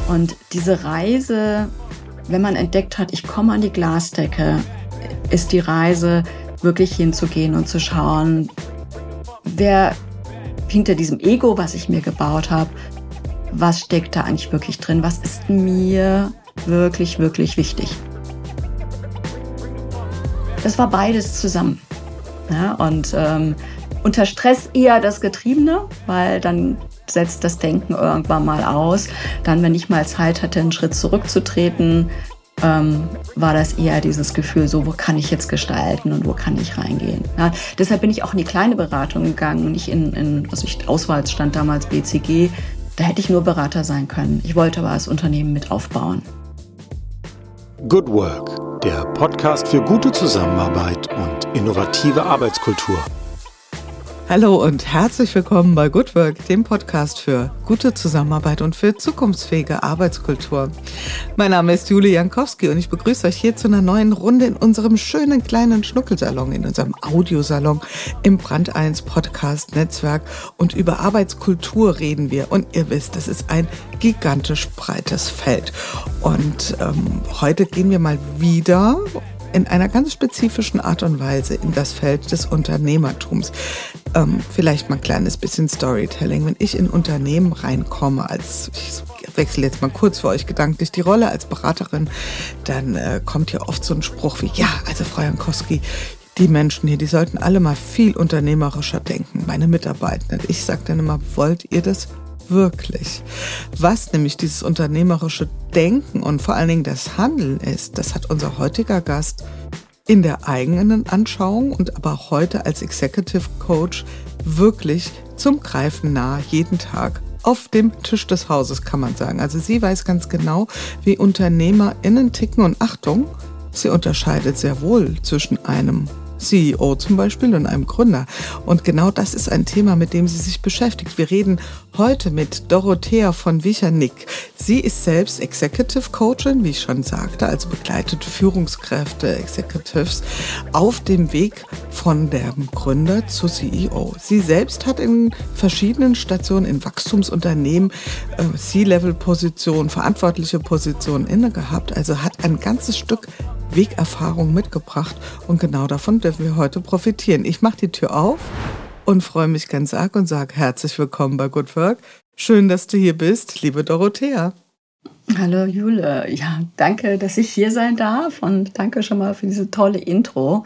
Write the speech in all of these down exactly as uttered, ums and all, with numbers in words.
Und diese Reise, wenn man entdeckt hat, ich komme an die Glasdecke, ist die Reise, wirklich hinzugehen und zu schauen, wer hinter diesem Ego, was ich mir gebaut habe, was steckt da eigentlich wirklich drin? Was ist mir wirklich, wirklich wichtig? Das war beides zusammen. Ja, und ähm, unter Stress eher das Getriebene, weil dann setzt das Denken irgendwann mal aus. Dann, wenn ich mal Zeit hatte, einen Schritt zurückzutreten, ähm, war das eher dieses Gefühl, so, wo kann ich jetzt gestalten und wo kann ich reingehen. Ja, deshalb bin ich auch in die kleine Beratung gegangen und nicht in, in also ich, Auswahl stand damals B C G. Da hätte ich nur Berater sein können. Ich wollte aber das Unternehmen mit aufbauen. Good Work, der Podcast für gute Zusammenarbeit und innovative Arbeitskultur. Hallo und herzlich willkommen bei Good Work, dem Podcast für gute Zusammenarbeit und für zukunftsfähige Arbeitskultur. Mein Name ist Julie Jankowski und ich begrüße euch hier zu einer neuen Runde in unserem schönen kleinen Schnuckelsalon, in unserem Audiosalon im Brand eins Podcast Netzwerk. Und über Arbeitskultur reden wir. Und ihr wisst, das ist ein gigantisch breites Feld. Und ähm, heute gehen wir mal wieder in einer ganz spezifischen Art und Weise in das Feld des Unternehmertums. Ähm, vielleicht mal ein kleines bisschen Storytelling. Wenn ich in Unternehmen reinkomme, als ich wechsle jetzt mal kurz für euch gedanklich die Rolle als Beraterin, dann äh, kommt hier oft so ein Spruch wie, ja, also Frau Jankowski, die Menschen hier, die sollten alle mal viel unternehmerischer denken, meine Mitarbeitenden. Ich sage dann immer, wollt ihr das wirklich? Was nämlich dieses unternehmerische Denken und vor allen Dingen das Handeln ist, das hat unser heutiger Gast in der eigenen Anschauung und aber auch heute als Executive Coach wirklich zum Greifen nah, jeden Tag auf dem Tisch des Hauses, kann man sagen. Also sie weiß ganz genau, wie UnternehmerInnen ticken und Achtung, sie unterscheidet sehr wohl zwischen einem C E O zum Beispiel und einem Gründer. Und genau das ist ein Thema, mit dem sie sich beschäftigt. Wir reden heute mit Dorothea von Wichernick. Sie ist selbst Executive Coachin, wie ich schon sagte, also begleitet Führungskräfte, Executives auf dem Weg von dem Gründer zu C E O. Sie selbst hat in verschiedenen Stationen in Wachstumsunternehmen äh, C-Level-Positionen, verantwortliche Positionen inne gehabt, also hat ein ganzes Stück Wegerfahrung mitgebracht und genau davon dürfen wir heute profitieren. Ich mache die Tür auf und freue mich ganz arg und sage herzlich willkommen bei Good Work. Schön, dass du hier bist, liebe Dorothea. Hallo Jule, ja, danke, dass ich hier sein darf und danke schon mal für diese tolle Intro.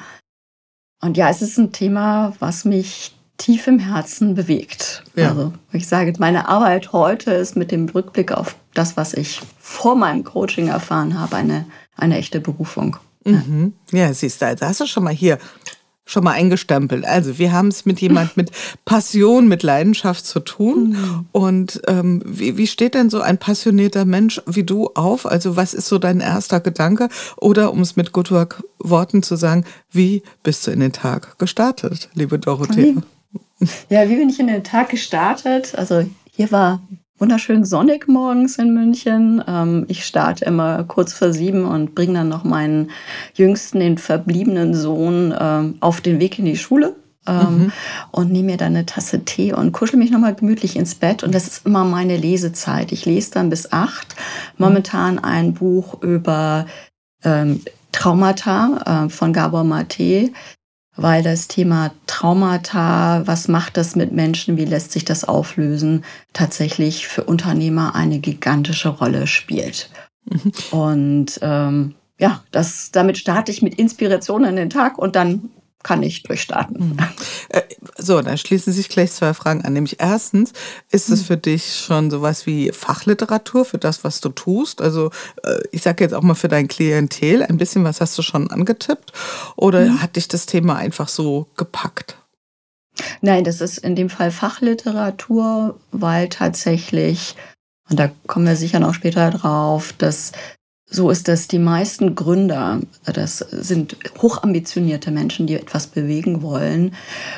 Und ja, es ist ein Thema, was mich tief im Herzen bewegt. Ja. Also ich sage, meine Arbeit heute ist mit dem Rückblick auf das, was ich vor meinem Coaching erfahren habe, eine, eine echte Berufung. Mhm. Ja, siehst du, also hast du schon mal hier schon mal eingestempelt. Also wir haben es mit jemand mit Passion, mit Leidenschaft zu tun. Mhm. Und ähm, wie, wie steht denn so ein passionierter Mensch wie du auf? Also was ist so dein erster Gedanke? Oder um es mit Good Work Worten zu sagen, wie bist du in den Tag gestartet, liebe Dorothea? Wie? Ja, wie bin ich in den Tag gestartet? Also hier war wunderschön sonnig morgens in München. Ähm, ich starte immer kurz vor sieben und bringe dann noch meinen jüngsten, den verbliebenen Sohn, ähm, auf den Weg in die Schule. Ähm, mhm. Und nehme mir dann eine Tasse Tee und kuschel mich nochmal gemütlich ins Bett. Und das ist immer meine Lesezeit. Ich lese dann bis acht. Momentan ein Buch über ähm, Traumata äh, von Gabor Maté. Weil das Thema Traumata, was macht das mit Menschen, wie lässt sich das auflösen, tatsächlich für Unternehmer eine gigantische Rolle spielt. Mhm. Und ähm, ja, das, damit starte ich mit Inspiration in den Tag und dann kann ich durchstarten. Mhm. Äh, so, dann schließen sich gleich zwei Fragen an. Nämlich erstens, ist es für dich schon sowas wie Fachliteratur für das, was du tust? Also äh, ich sage jetzt auch mal für dein Klientel, ein bisschen was hast du schon angetippt? Oder mhm. hat dich das Thema einfach so gepackt? Nein, das ist in dem Fall Fachliteratur, weil tatsächlich, und da kommen wir sicher noch später drauf, dass so ist, dass die meisten Gründer, das sind hochambitionierte Menschen, die etwas bewegen wollen.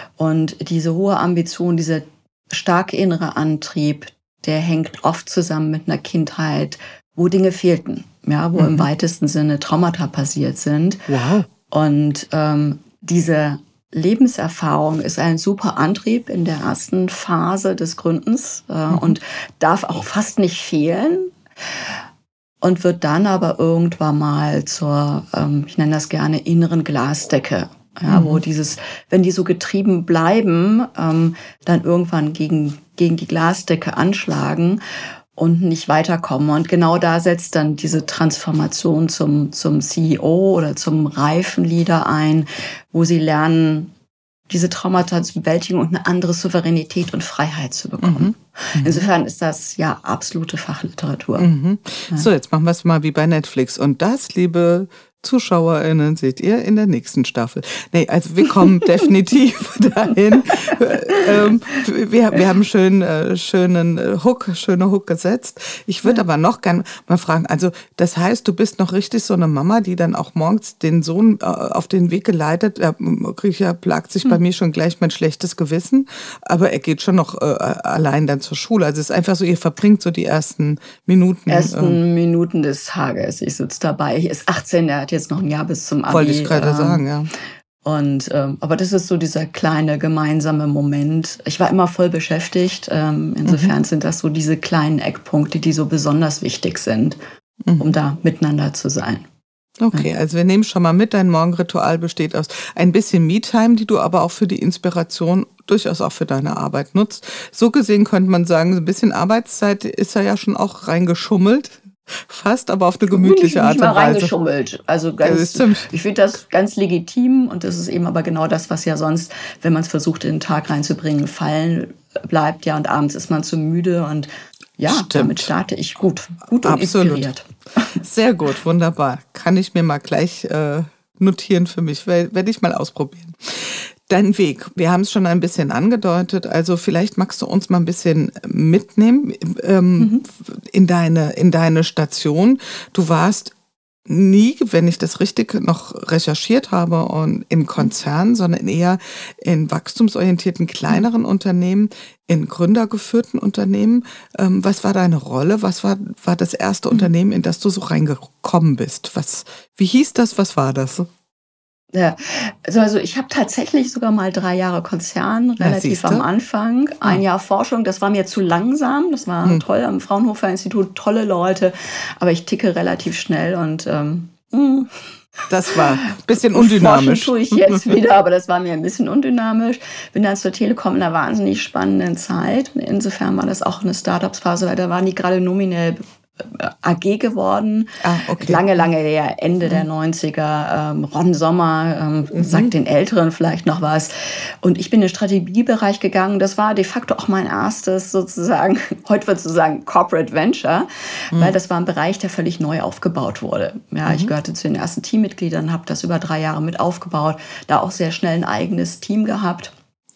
Und diese hohe Ambition, dieser starke innere Antrieb, der hängt oft zusammen mit einer Kindheit, wo Dinge fehlten, ja, wo mhm. im weitesten Sinne Traumata passiert sind. Wow. Und ähm, diese Lebenserfahrung ist ein super Antrieb in der ersten Phase des Gründens äh, mhm. und darf auch fast nicht fehlen. und wird dann aber irgendwann mal zur, ähm, ich nenne das gerne, inneren Glasdecke. Ja, mhm. Wo dieses, wenn die so getrieben bleiben, ähm, dann irgendwann gegen, gegen die Glasdecke anschlagen und nicht weiterkommen. Und genau da setzt dann diese Transformation zum, zum C E O oder zum reifen Leader ein, wo sie lernen, diese Traumata zu bewältigen und eine andere Souveränität und Freiheit zu bekommen. Mhm. Insofern ist das ja absolute Fachliteratur. Mhm. Ja. So, jetzt machen wir es mal wie bei Netflix. Und das, liebe ZuschauerInnen, seht ihr in der nächsten Staffel. Nee, also wir kommen definitiv dahin. ähm, wir, wir haben schön, äh, schönen Hook, schöne Hook gesetzt. Ich würde ja. aber noch gerne mal fragen, also das heißt, du bist noch richtig so eine Mama, die dann auch morgens den Sohn äh, auf den Weg geleitet, er ja, plagt sich hm. bei mir schon gleich mein schlechtes Gewissen, aber er geht schon noch äh, allein dann zur Schule. Also es ist einfach so, ihr verbringt so die ersten Minuten. Ersten äh, Minuten des Tages. Ich sitze dabei, ich ist achtzehn, der hat jetzt noch ein Jahr bis zum Abi. Wollte ich gerade ähm, sagen, ja. Und ähm, aber das ist so dieser kleine gemeinsame Moment. Ich war immer voll beschäftigt. Ähm, insofern mhm. sind das so diese kleinen Eckpunkte, die so besonders wichtig sind, mhm. um da miteinander zu sein. Okay, ja. Also wir nehmen schon mal mit, dein Morgenritual besteht aus ein bisschen Me-Time, die du aber auch für die Inspiration durchaus auch für deine Arbeit nutzt. So gesehen könnte man sagen, so ein bisschen Arbeitszeit ist da ja schon auch reingeschummelt. Fast, aber auf eine gemütliche Art und Weise. Nicht mal reingeschummelt. Also ganz, ich finde das ganz legitim und das ist eben aber genau das, was ja sonst, wenn man es versucht, in den Tag reinzubringen, fallen bleibt. Ja, und abends ist man zu müde und ja, Stimmt. damit starte ich gut, gut und Absolut. inspiriert. Sehr gut, wunderbar. Kann ich mir mal gleich äh, notieren für mich, werde ich mal ausprobieren. Dein Weg, wir haben es schon ein bisschen angedeutet, also vielleicht magst du uns mal ein bisschen mitnehmen ähm, mhm. in deine, in deine Station. Du warst nie, wenn ich das richtig noch recherchiert habe, und im Konzern, sondern eher in wachstumsorientierten kleineren mhm. Unternehmen, in gründergeführten Unternehmen. Ähm, was war deine Rolle? Was war, war das erste mhm. Unternehmen, in das du so reingekommen bist? Was, wie hieß das? Was war das? Ja, also, also ich habe tatsächlich sogar mal drei Jahre Konzern, relativ ja, am Anfang. Ein Jahr Forschung, das war mir zu langsam. Das war hm. toll am Fraunhofer Institut, tolle Leute. Aber ich ticke relativ schnell und ähm, das war ein bisschen undynamisch. Forschen tue ich jetzt wieder, aber das war mir ein bisschen undynamisch. Bin dann zur Telekom in einer wahnsinnig spannenden Zeit. Insofern war das auch eine Startups-Phase, weil da waren die gerade nominell A G geworden. Ah, okay. Lange, lange her, Ende mhm. der neunziger. Ähm, Ron Sommer ähm, mhm. sagt den Älteren vielleicht noch was. Und ich bin in den Strategiebereich gegangen. Das war de facto auch mein erstes sozusagen, heute würde ich sagen, Corporate Venture, mhm. weil das war ein Bereich, der völlig neu aufgebaut wurde. Ja, mhm. ich gehörte zu den ersten Teammitgliedern, habe das über drei Jahre mit aufgebaut, da auch sehr schnell ein eigenes Team gehabt.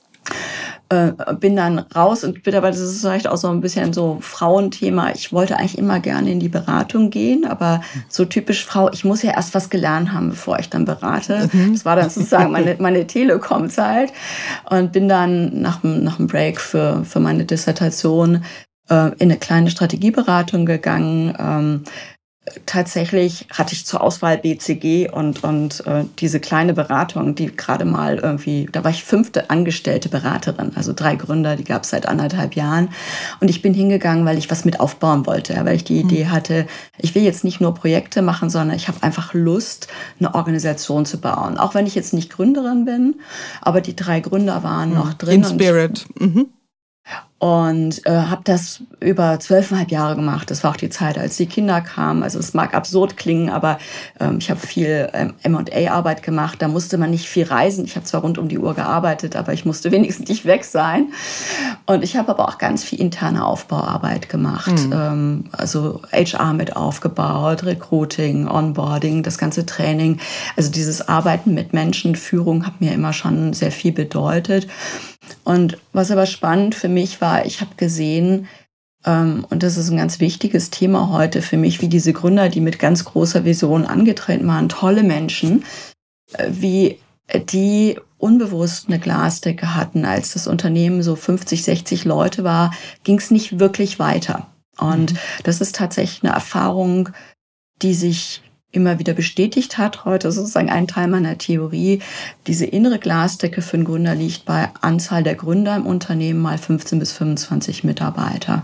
Äh, bin dann raus und bin aber, das ist vielleicht auch so ein bisschen so Frauenthema. Ich wollte eigentlich immer gerne in die Beratung gehen, aber so typisch Frau, ich muss ja erst was gelernt haben, bevor ich dann berate. Mhm. Das war dann sozusagen meine, meine Telekom-Zeit und bin dann nach, nach dem Break für, für meine Dissertation äh, in eine kleine Strategieberatung gegangen. Ähm, Tatsächlich hatte ich zur Auswahl B C G und, und äh, diese kleine Beratung, die gerade mal irgendwie, da war ich fünfte angestellte Beraterin, also drei Gründer, die gab es seit anderthalb Jahren. Und ich bin hingegangen, weil ich was mit aufbauen wollte, ja, weil ich die mhm. Idee hatte, ich will jetzt nicht nur Projekte machen, sondern ich habe einfach Lust, eine Organisation zu bauen. Auch wenn ich jetzt nicht Gründerin bin, aber die drei Gründer waren mhm. noch drin. In Spirit. Und mhm. Und äh, habe das über zwölfeinhalb Jahre gemacht. Das war auch die Zeit, als die Kinder kamen. Also es mag absurd klingen, aber ähm, ich habe viel ähm, M und A-Arbeit gemacht. Da musste man nicht viel reisen. Ich habe zwar rund um die Uhr gearbeitet, aber ich musste wenigstens nicht weg sein. Und ich habe aber auch ganz viel interne Aufbauarbeit gemacht. Mhm. Ähm, also H R mit aufgebaut, Recruiting, Onboarding, das ganze Training. Also dieses Arbeiten mit Menschen, Führung hat mir immer schon sehr viel bedeutet. Und was aber spannend für mich war, ich habe gesehen, ähm, und das ist ein ganz wichtiges Thema heute für mich, wie diese Gründer, die mit ganz großer Vision angetreten waren, tolle Menschen, äh, wie die unbewusst eine Glasdecke hatten. Als das Unternehmen so fünfzig, sechzig Leute war, ging es nicht wirklich weiter. Und mhm. das ist tatsächlich eine Erfahrung, die sich immer wieder bestätigt hat. Heute ist sozusagen ein Teil meiner Theorie. Diese innere Glasdecke für einen Gründer liegt bei Anzahl der Gründer im Unternehmen mal fünfzehn bis fünfundzwanzig Mitarbeiter.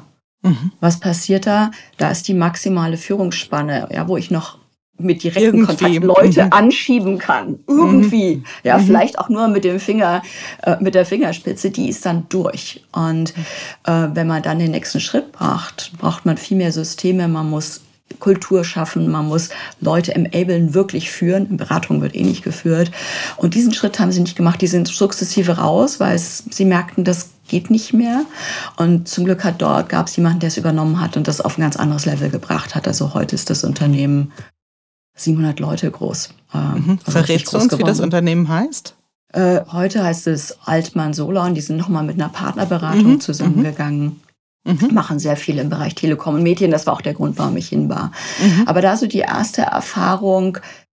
Mhm. Was passiert da? Da ist die maximale Führungsspanne, ja, wo ich noch mit direkten Irgendwie. Kontakt Leute mhm. anschieben kann. Irgendwie. Mhm. Ja, mhm. vielleicht auch nur mit dem Finger, äh, mit der Fingerspitze, die ist dann durch. Und äh, wenn man dann den nächsten Schritt braucht, braucht man viel mehr Systeme. Man muss Kultur schaffen, man muss Leute enablen, wirklich führen. In Beratung wird eh nicht geführt. Und diesen Schritt haben sie nicht gemacht. Die sind sukzessive raus, weil es, sie merkten, das geht nicht mehr. Und zum Glück hat dort, gab es jemanden, der es übernommen hat und das auf ein ganz anderes Level gebracht hat. Also heute ist das Unternehmen siebenhundert Leute groß. Mhm. Also verrätst du uns, geworden. Wie das Unternehmen heißt? Äh, heute heißt es Altmann Solar und die sind nochmal mit einer Partnerberatung mhm. zusammengegangen. Mhm. Machen sehr viel im Bereich Telekom und Medien. Das war auch der Grund, warum ich hin war. Mhm. Aber da so die erste Erfahrung,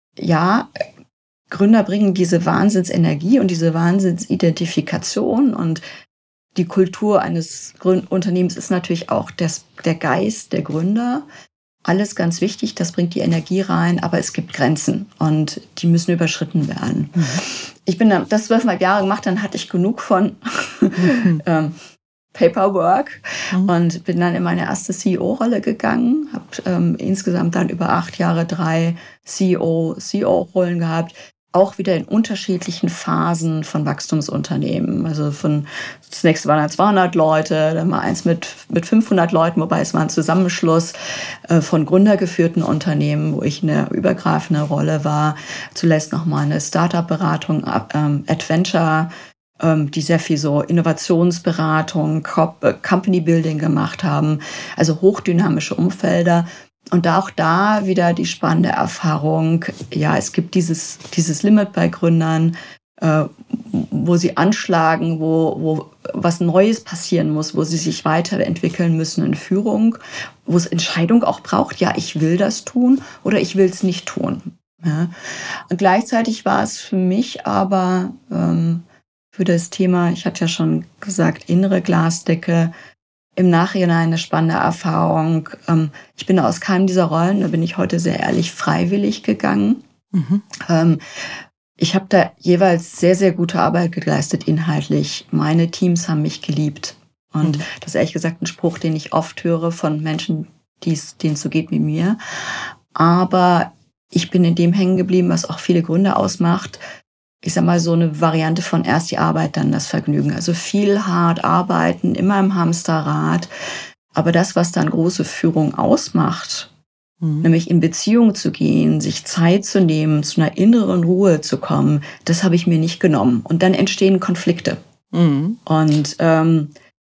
ja, Gründer bringen diese Wahnsinnsenergie und diese Wahnsinnsidentifikation und die Kultur eines Gründ- Unternehmens ist natürlich auch das, der Geist der Gründer. Alles ganz wichtig, das bringt die Energie rein, aber es gibt Grenzen und die müssen überschritten werden. Mhm. Ich bin dann das zwölfeinhalb Jahre gemacht, dann hatte ich genug von mhm. ähm, Paperwork mhm. und bin dann in meine erste C E O-Rolle gegangen, habe ähm, insgesamt dann über acht Jahre drei C E O, C E O-Rollen gehabt, auch wieder in unterschiedlichen Phasen von Wachstumsunternehmen. Also von zunächst waren da zweihundert Leute, dann mal eins mit, mit fünfhundert Leuten, wobei es war ein Zusammenschluss äh, von gründergeführten Unternehmen, wo ich eine übergreifende Rolle war. Zuletzt nochmal eine Startup-Beratung, ähm, Adventure, ähm, die sehr viel so Innovationsberatung, Company-Building gemacht haben, also hochdynamische Umfelder. Und auch da wieder die spannende Erfahrung, ja, es gibt dieses, dieses Limit bei Gründern, äh, wo sie anschlagen, wo, wo was Neues passieren muss, wo sie sich weiterentwickeln müssen in Führung, wo es Entscheidung auch braucht, ja, ich will das tun oder ich will es nicht tun. Ja. Und gleichzeitig war es für mich aber ähm, für das Thema, ich hatte ja schon gesagt, innere Glasdecke, im Nachhinein eine spannende Erfahrung. Ich bin aus keinem dieser Rollen, da bin ich heute sehr ehrlich, freiwillig gegangen. Mhm. Ich habe da jeweils sehr, sehr gute Arbeit geleistet inhaltlich. Meine Teams haben mich geliebt. Und mhm. das ist ehrlich gesagt ein Spruch, den ich oft höre von Menschen, denen es so geht wie mir. Aber ich bin in dem hängen geblieben, was auch viele Gründer ausmacht. Ich sag mal, so eine Variante von erst die Arbeit, dann das Vergnügen. Also viel hart arbeiten, immer im Hamsterrad. Aber das, was dann große Führung ausmacht, mhm. nämlich in Beziehung zu gehen, sich Zeit zu nehmen, zu einer inneren Ruhe zu kommen, das habe ich mir nicht genommen. Und dann entstehen Konflikte. Mhm. Und, ähm,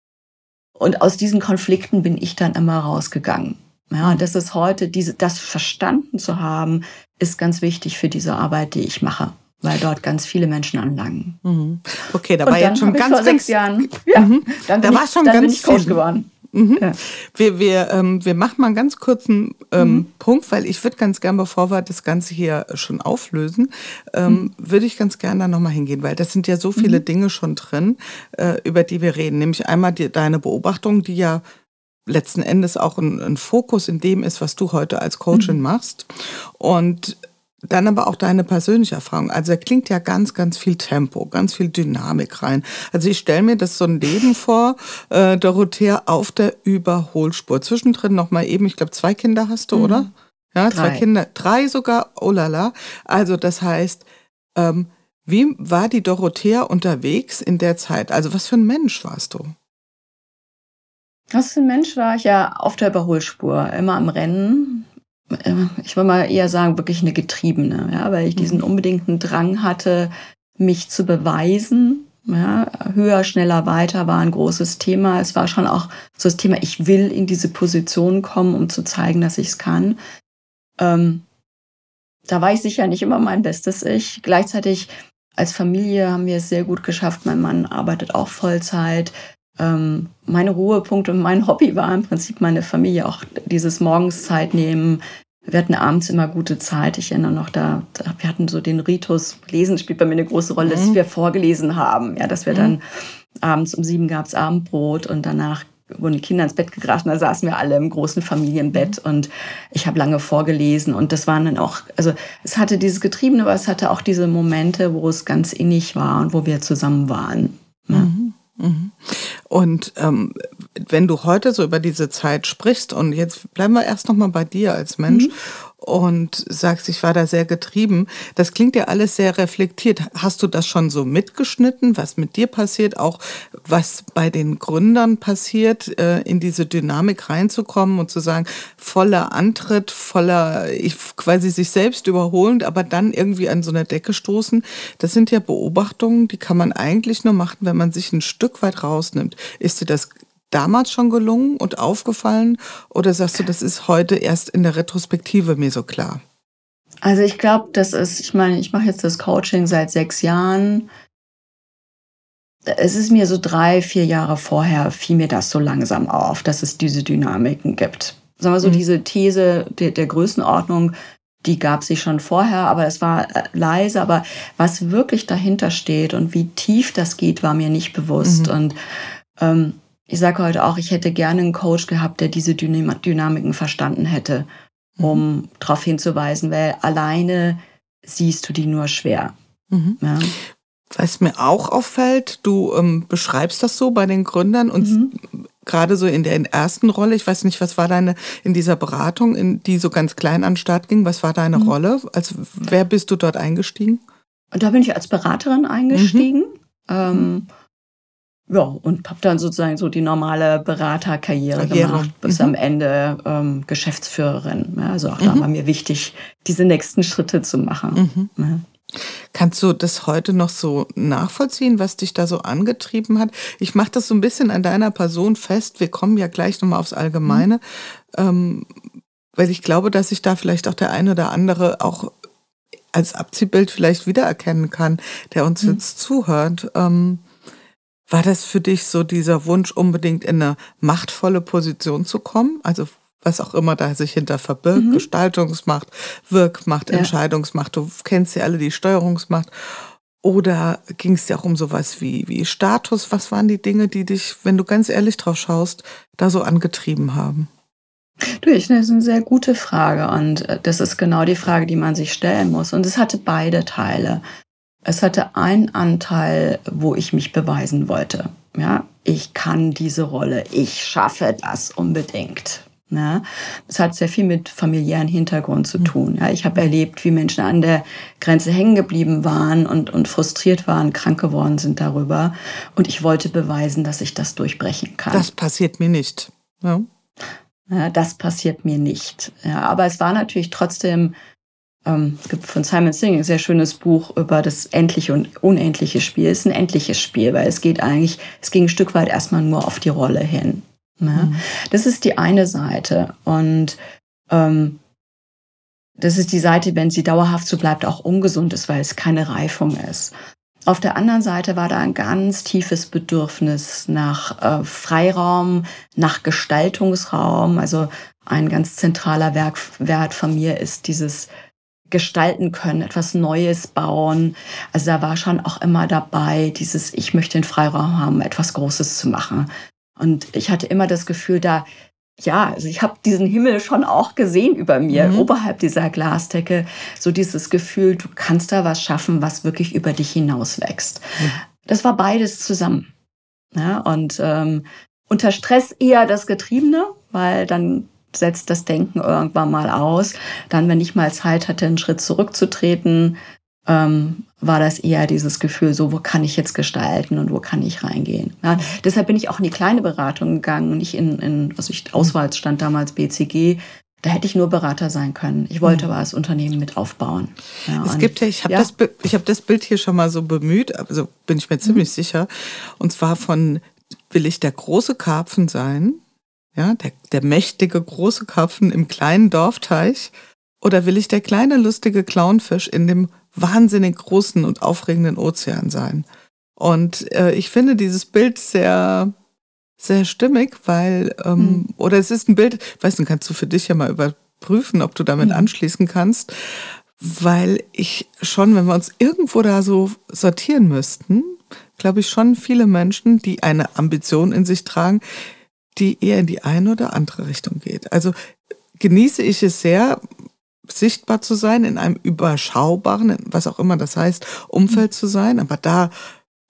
und aus diesen Konflikten bin ich dann immer rausgegangen. Ja, und das ist heute, diese, das verstanden zu haben, ist ganz wichtig für diese Arbeit, die ich mache. Weil dort ganz viele Menschen anlangen. Mhm. Okay, da war jetzt schon ganz, vor ganz sechs Jahren. Ja, mhm. dann bin, da war ich, schon dann ganz bin ich Coach viel. geworden. Mhm. Ja. Wir, wir, ähm, wir machen mal einen ganz kurzen ähm, mhm. Punkt, weil ich würde ganz gern, bevor wir das Ganze hier schon auflösen, ähm, mhm. würde ich ganz gerne da nochmal hingehen, weil das sind ja so viele mhm. Dinge schon drin, äh, über die wir reden. Nämlich einmal die, deine Beobachtung, die ja letzten Endes auch ein, ein Fokus in dem ist, was du heute als Coachin mhm. machst. Und dann aber auch deine persönliche Erfahrung. Also da klingt ja ganz, ganz viel Tempo, ganz viel Dynamik rein. Also ich stelle mir das so ein Leben vor, äh, Dorothea, auf der Überholspur. Zwischendrin noch mal eben, ich glaube, zwei Kinder hast du, mhm. oder? Ja, drei. zwei Kinder, drei sogar, oh la la. Also das heißt, ähm, wie war die Dorothea unterwegs in der Zeit? Also was für ein Mensch warst du? Was für ein Mensch war ich? Ja, auf der Überholspur, immer am Rennen. Ich würde mal eher sagen, wirklich eine Getriebene, ja, weil ich diesen unbedingten Drang hatte, mich zu beweisen. Ja, höher, schneller, weiter war ein großes Thema. Es war schon auch so das Thema, ich will in diese Position kommen, um zu zeigen, dass ich es kann. Ähm, da war ich sicher nicht immer mein bestes Ich. Gleichzeitig als Familie haben wir es sehr gut geschafft. Mein Mann arbeitet auch Vollzeit. Ähm, meine Ruhepunkte und mein Hobby war im Prinzip meine Familie, auch dieses morgens Zeit nehmen. Wir hatten abends immer gute Zeit. Ich erinnere noch, da, da wir hatten so den Ritus, Lesen spielt bei mir eine große Rolle, mhm. dass wir vorgelesen haben. Ja, dass wir mhm. dann abends um sieben gab es Abendbrot und danach wurden die Kinder ins Bett gebracht und da saßen wir alle im großen Familienbett mhm. und ich habe lange vorgelesen und das waren dann auch, also es hatte dieses Getriebene, aber es hatte auch diese Momente, wo es ganz innig war und wo wir zusammen waren. Ja. Mhm. Und ähm, wenn du heute so über diese Zeit sprichst und jetzt bleiben wir erst noch mal bei dir als Mensch, mhm. und sagst, ich war da sehr getrieben. Das klingt ja alles sehr reflektiert. Hast du das schon so mitgeschnitten, was mit dir passiert, auch was bei den Gründern passiert, in diese Dynamik reinzukommen und zu sagen, voller Antritt, voller, ich, quasi sich selbst überholend, aber dann irgendwie an so eine Decke stoßen? Das sind ja Beobachtungen, die kann man eigentlich nur machen, wenn man sich ein Stück weit rausnimmt. Ist dir das damals schon gelungen und aufgefallen? Oder sagst du, das ist heute erst in der Retrospektive mir so klar? Also ich glaube, das ist, ich meine, ich mache jetzt das Coaching seit sechs Jahren. Es ist mir so drei, vier Jahre vorher, fiel mir das so langsam auf, dass es diese Dynamiken gibt. Sagen wir so, mhm. diese These der, der Größenordnung, die gab sich schon vorher, aber es war leise. Aber was wirklich dahinter steht und wie tief das geht, war mir nicht bewusst. Mhm. Und ähm, ich sage heute auch, ich hätte gerne einen Coach gehabt, der diese Dynam- Dynamiken verstanden hätte, um mhm. darauf hinzuweisen, weil alleine siehst du die nur schwer. Mhm. Ja. Was mir auch auffällt, du ähm, beschreibst das so bei den Gründern und mhm. gerade so in der ersten Rolle, ich weiß nicht, was war deine, in dieser Beratung, in die so ganz klein an den Start ging, was war deine mhm. Rolle? Also wer bist du dort eingestiegen? Und da bin ich als Beraterin eingestiegen. Mhm. Ähm, Ja, und habe dann sozusagen so die normale Beraterkarriere Karriere. gemacht, bis mhm. am Ende ähm, Geschäftsführerin. Ja, also auch mhm. da war mir wichtig, diese nächsten Schritte zu machen. Mhm. Ja. Kannst du das heute noch so nachvollziehen, was dich da so angetrieben hat? Ich mache das so ein bisschen an deiner Person fest. Wir kommen ja gleich nochmal aufs Allgemeine, mhm. ähm, weil ich glaube, dass sich da vielleicht auch der eine oder andere auch als Abziehbild vielleicht wiedererkennen kann, der uns mhm. jetzt zuhört. Ähm, War das für dich so dieser Wunsch, unbedingt in eine machtvolle Position zu kommen? Also was auch immer da sich hinter verbirgt, mhm. Gestaltungsmacht, Wirkmacht, ja. Entscheidungsmacht, du kennst ja alle die Steuerungsmacht. Oder ging es dir auch um sowas wie, wie Status? Was waren die Dinge, die dich, wenn du ganz ehrlich drauf schaust, da so angetrieben haben? Du, ich, das ist eine sehr gute Frage und das ist genau die Frage, die man sich stellen muss. Und es hatte beide Teile. Es hatte einen Anteil, wo ich mich beweisen wollte. Ja, ich kann diese Rolle, ich schaffe das unbedingt. Ja, das hat sehr viel mit familiären Hintergrund zu tun. Ja, ich habe erlebt, wie Menschen an der Grenze hängen geblieben waren und, und frustriert waren, krank geworden sind darüber. Und ich wollte beweisen, dass ich das durchbrechen kann. Das passiert mir nicht. Ja. Ja, das passiert mir nicht. Ja, aber es war natürlich trotzdem... Ähm, es gibt von Simon Sinek ein sehr schönes Buch über das endliche und unendliche Spiel. Es ist ein endliches Spiel, weil es geht eigentlich, es ging ein Stück weit erstmal nur auf die Rolle hin. Ne? Mhm. Das ist die eine Seite. Und ähm, das ist die Seite, wenn sie dauerhaft so bleibt, auch ungesund ist, weil es keine Reifung ist. Auf der anderen Seite war da ein ganz tiefes Bedürfnis nach äh, Freiraum, nach Gestaltungsraum. Also ein ganz zentraler Werk, Wert von mir ist dieses gestalten können, etwas Neues bauen. Also da war schon auch immer dabei, dieses, ich möchte den Freiraum haben, etwas Großes zu machen. Und ich hatte immer das Gefühl, da, ja, also ich habe diesen Himmel schon auch gesehen über mir, mhm. oberhalb dieser Glasdecke. So dieses Gefühl, du kannst da was schaffen, was wirklich über dich hinaus wächst. Mhm. Das war beides zusammen. Ja, und ähm, unter Stress eher das Getriebene, weil dann setzt das Denken irgendwann mal aus. Dann, wenn ich mal Zeit hatte, einen Schritt zurückzutreten, ähm, war das eher dieses Gefühl, so, wo kann ich jetzt gestalten und wo kann ich reingehen. Ja, deshalb bin ich auch in die kleine Beratung gegangen, nicht in, in also ich, Auswahlsstand damals B C G. Da hätte ich nur Berater sein können. Ich wollte aber das Unternehmen mit aufbauen. Ja, es gibt ja, ich habe ja. das, ich hab das Bild hier schon mal so bemüht, also bin ich mir ziemlich mhm. sicher. Und zwar von, will ich der große Karpfen sein? Ja, der, der mächtige große Karpfen im kleinen Dorfteich, oder will ich der kleine lustige Clownfisch in dem wahnsinnig großen und aufregenden Ozean sein? Und äh, ich finde dieses Bild sehr, sehr stimmig, weil, ähm, hm. oder es ist ein Bild, weißt du, kannst du für dich ja mal überprüfen, ob du damit hm. anschließen kannst, weil ich schon, wenn wir uns irgendwo da so sortieren müssten, glaube ich schon viele Menschen, die eine Ambition in sich tragen, die eher in die eine oder andere Richtung geht. Also genieße ich es sehr, sichtbar zu sein, in einem überschaubaren, was auch immer das heißt, Umfeld zu sein, aber da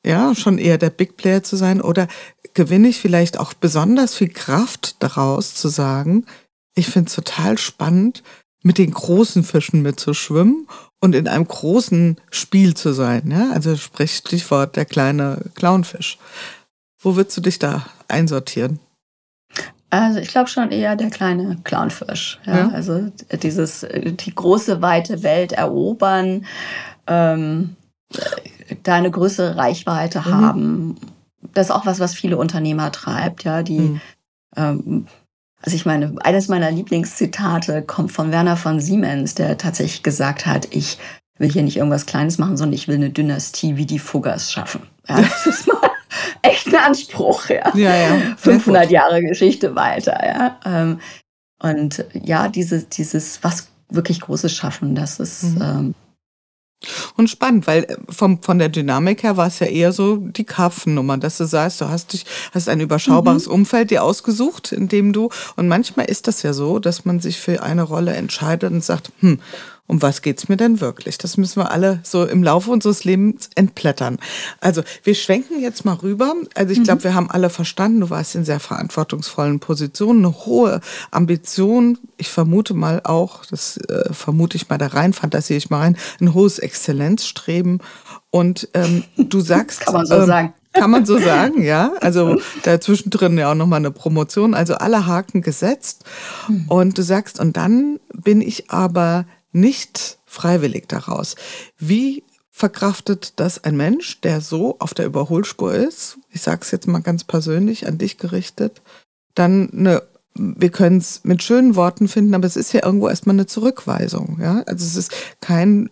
ja, schon eher der Big Player zu sein? Oder gewinne ich vielleicht auch besonders viel Kraft daraus zu sagen, ich finde es total spannend, mit den großen Fischen mitzuschwimmen und in einem großen Spiel zu sein. Ja? Also sprich Stichwort der kleine Clownfisch. Wo würdest du dich da einsortieren? Also ich glaube schon eher der kleine Clownfisch. Ja? Ja. Also dieses, die große, weite Welt erobern, ähm, da eine größere Reichweite mhm. haben. Das ist auch was, was viele Unternehmer treibt, ja, die mhm. ähm, Also ich meine, eines meiner Lieblingszitate kommt von Werner von Siemens, der tatsächlich gesagt hat, ich will hier nicht irgendwas Kleines machen, sondern ich will eine Dynastie wie die Fuggers schaffen. Ja, das ist mal echt ein Anspruch. Ja. Ja, ja. fünfhundert Jahre Geschichte weiter. Ja. Und ja, dieses, dieses was wirklich Großes schaffen, das ist... Mhm. Ähm, Und spannend, weil vom, von der Dynamik her war es ja eher so die Karpfennummer, dass du sagst, du hast dich, hast ein überschaubares mhm. Umfeld dir ausgesucht, in dem du, und manchmal ist das ja so, dass man sich für eine Rolle entscheidet und sagt, hm, um was geht's mir denn wirklich? Das müssen wir alle so im Laufe unseres Lebens entblättern. Also wir schwenken jetzt mal rüber. Also ich mhm. glaube, wir haben alle verstanden, du warst in sehr verantwortungsvollen Positionen, eine hohe Ambition. Ich vermute mal auch, das äh, vermute ich mal da rein, fantasiere ich mal rein, ein hohes Exzellenzstreben. Und ähm, du sagst... Kann man so ähm, sagen. Kann man so sagen, ja. Also dazwischen drin ja auch nochmal eine Promotion. Also alle Haken gesetzt. Mhm. Und du sagst, und dann bin ich aber nicht freiwillig daraus. Wie verkraftet das ein Mensch, der so auf der Überholspur ist? Ich sage es jetzt mal ganz persönlich an dich gerichtet. Dann eine, wir können es mit schönen Worten finden, aber es ist ja irgendwo erstmal eine Zurückweisung. Ja? Also es ist kein,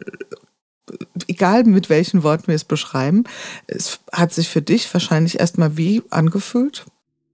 egal mit welchen Worten wir es beschreiben, es hat sich für dich wahrscheinlich erstmal wie angefühlt.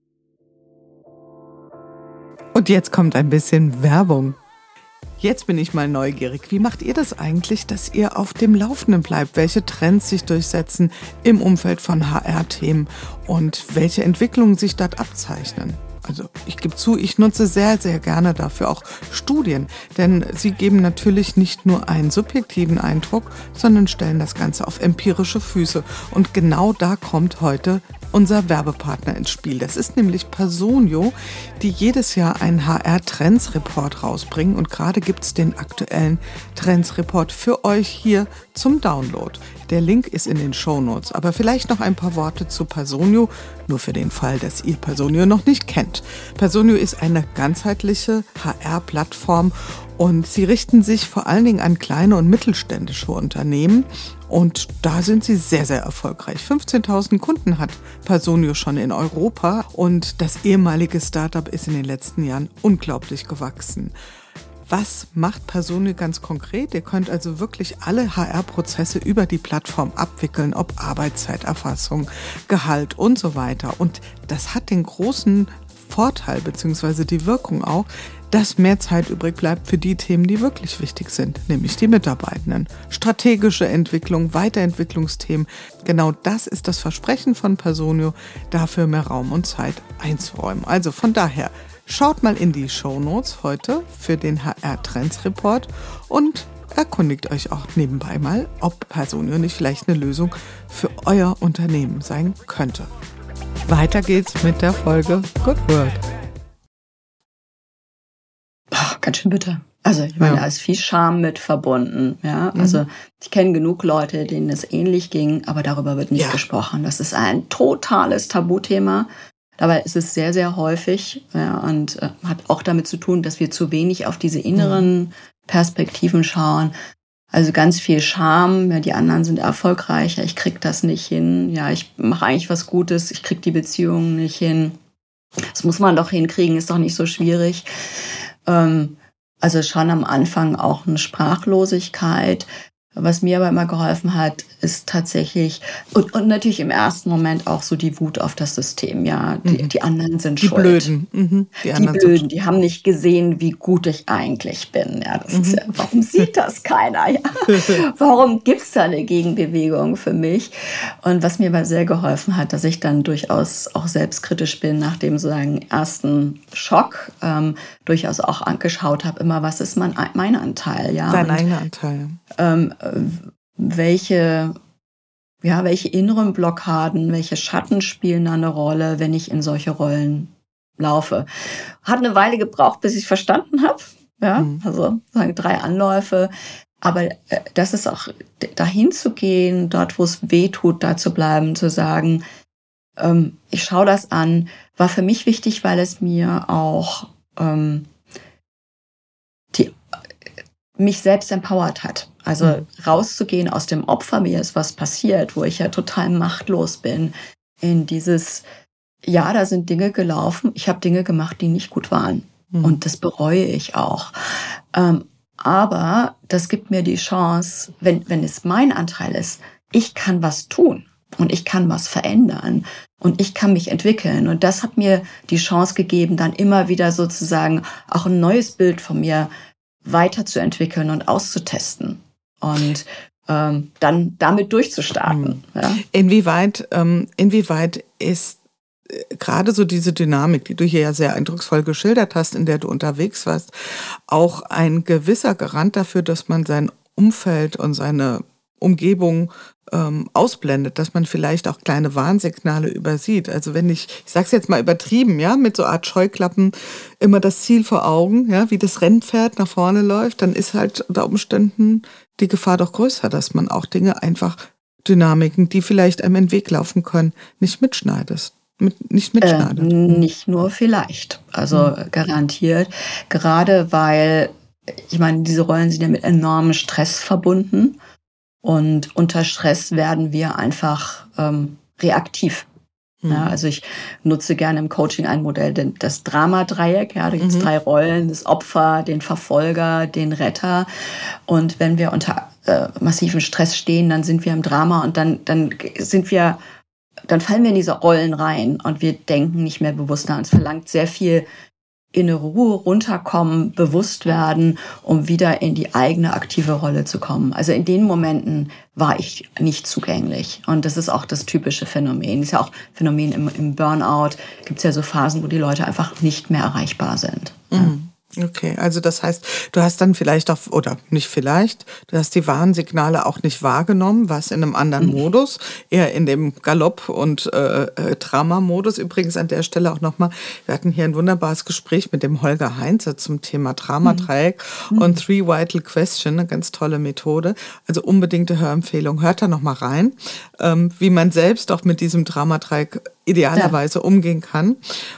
Und jetzt kommt ein bisschen Werbung. Jetzt bin ich mal neugierig. Wie macht ihr das eigentlich, dass ihr auf dem Laufenden bleibt? Welche Trends sich durchsetzen im Umfeld von H R-Themen und welche Entwicklungen sich dort abzeichnen? Also ich gebe zu, ich nutze sehr, sehr gerne dafür auch Studien, denn sie geben natürlich nicht nur einen subjektiven Eindruck, sondern stellen das Ganze auf empirische Füße. Und genau da kommt heute unser Werbepartner ins Spiel. Das ist nämlich Personio, die jedes Jahr einen H R-Trends-Report rausbringen. Und gerade gibt es den aktuellen Trends-Report für euch hier zum Download. Der Link ist in den Shownotes. Aber vielleicht noch ein paar Worte zu Personio, nur für den Fall, dass ihr Personio noch nicht kennt. Personio ist eine ganzheitliche H R-Plattform und sie richten sich vor allen Dingen an kleine und mittelständische Unternehmen. Und da sind sie sehr, sehr erfolgreich. fünfzehntausend Kunden hat Personio schon in Europa und das ehemalige Startup ist in den letzten Jahren unglaublich gewachsen. Was macht Personio ganz konkret? Ihr könnt also wirklich alle H R-Prozesse über die Plattform abwickeln, ob Arbeitszeiterfassung, Gehalt und so weiter. Und das hat den großen Vorteil bzw. die Wirkung auch, dass mehr Zeit übrig bleibt für die Themen, die wirklich wichtig sind, nämlich die Mitarbeitenden. Strategische Entwicklung, Weiterentwicklungsthemen, genau das ist das Versprechen von Personio, dafür mehr Raum und Zeit einzuräumen. Also von daher, schaut mal in die Shownotes heute für den H R-Trends-Report und erkundigt euch auch nebenbei mal, ob Personio nicht vielleicht eine Lösung für euer Unternehmen sein könnte. Weiter geht's mit der Folge Good Work. Boah, ganz schön bitter. Also ich meine, ja. Da ist viel Scham mit verbunden. Ja? Also mhm. ich kenne genug Leute, denen es ähnlich ging, aber darüber wird nicht ja. gesprochen. Das ist ein totales Tabuthema. Dabei ist es sehr, sehr häufig ja, und äh, hat auch damit zu tun, dass wir zu wenig auf diese inneren mhm. Perspektiven schauen. Also ganz viel Scham, ja, die anderen sind erfolgreicher, ich krieg das nicht hin, ja, ich mache eigentlich was Gutes, ich krieg die Beziehungen nicht hin. Das muss man doch hinkriegen, ist doch nicht so schwierig. Ähm, also schon am Anfang auch eine Sprachlosigkeit. Was mir aber immer geholfen hat, ist tatsächlich, und, und natürlich im ersten Moment auch so die Wut auf das System, ja, die, mhm. die anderen sind die schuld. Blöden. Mhm. Die, die Blöden, sind... die haben nicht gesehen, wie gut ich eigentlich bin, ja, das mhm. ist ja, warum sieht das keiner, ja? Warum gibt's da eine Gegenbewegung für mich? Und was mir aber sehr geholfen hat, dass ich dann durchaus auch selbstkritisch bin, nach dem sozusagen ersten Schock, ähm, durchaus auch angeschaut habe, immer, was ist mein, mein Anteil, ja. Dein eigener Anteil. Ähm, welche ja, welche inneren Blockaden, welche Schatten spielen da eine Rolle, wenn ich in solche Rollen laufe. Hat eine Weile gebraucht, bis ich es verstanden habe. Ja, Mhm. also sagen drei Anläufe. Aber äh, das ist auch d- dahin zu gehen, dort, wo es weh tut, da zu bleiben, zu sagen, ähm, ich schaue das an, war für mich wichtig, weil es mir auch ähm, die, mich selbst empowert hat. Also Mhm. rauszugehen aus dem Opfer, mir ist was passiert, wo ich ja total machtlos bin, in dieses, ja, da sind Dinge gelaufen, ich habe Dinge gemacht, die nicht gut waren. Mhm. Und das bereue ich auch. Ähm, aber das gibt mir die Chance, wenn, wenn es mein Anteil ist, ich kann was tun und ich kann was verändern und ich kann mich entwickeln. Und das hat mir die Chance gegeben, dann immer wieder sozusagen auch ein neues Bild von mir weiterzuentwickeln und auszutesten und ähm, dann damit durchzustarten. Ja. Inwieweit, ähm, inwieweit ist äh, gerade so diese Dynamik, die du hier ja sehr eindrucksvoll geschildert hast, in der du unterwegs warst, auch ein gewisser Garant dafür, dass man sein Umfeld und seine Umgebung ähm, ausblendet, dass man vielleicht auch kleine Warnsignale übersieht. Also wenn ich, ich sage es jetzt mal übertrieben, ja, mit so Art Scheuklappen immer das Ziel vor Augen, ja, wie das Rennpferd nach vorne läuft, dann ist halt unter Umständen die Gefahr doch größer, dass man auch Dinge einfach, Dynamiken, die vielleicht einem in den Weg laufen können, nicht mitschneidest. Mit, nicht mitschneidet. Äh, nicht nur vielleicht, also Mhm. garantiert. Gerade weil, ich meine, diese Rollen sind ja mit enormem Stress verbunden. Und unter Stress werden wir einfach ähm, reaktiv. Mhm. Ja, also ich nutze gerne im Coaching ein Modell, den- das Drama-Dreieck. Ja, da gibt es Mhm. drei Rollen, das Opfer, den Verfolger, den Retter. Und wenn wir unter äh, massivem Stress stehen, dann sind wir im Drama und dann, dann sind wir, dann fallen wir in diese Rollen rein und wir denken nicht mehr bewusst nach. Es verlangt sehr viel innere Ruhe, runterkommen, bewusst werden, um wieder in die eigene aktive Rolle zu kommen. Also in den Momenten war ich nicht zugänglich. Und das ist auch das typische Phänomen. Das ist ja auch Phänomen im, im Burnout. Gibt es ja so Phasen, wo die Leute einfach nicht mehr erreichbar sind. Ja. Mhm. Okay, also das heißt, du hast dann vielleicht auch, oder nicht vielleicht, du hast die Warnsignale auch nicht wahrgenommen, warst in einem anderen Mhm. Modus, eher in dem Galopp- und äh, äh, Drama-Modus. Übrigens an der Stelle auch nochmal, wir hatten hier ein wunderbares Gespräch mit dem Holger Heinze zum Thema Dramadreieck Mhm. und Three Vital Question, eine ganz tolle Methode. Also unbedingte Hörempfehlung, hört da nochmal rein, ähm, wie man selbst auch mit diesem Dramadreieck idealerweise umgehen kann.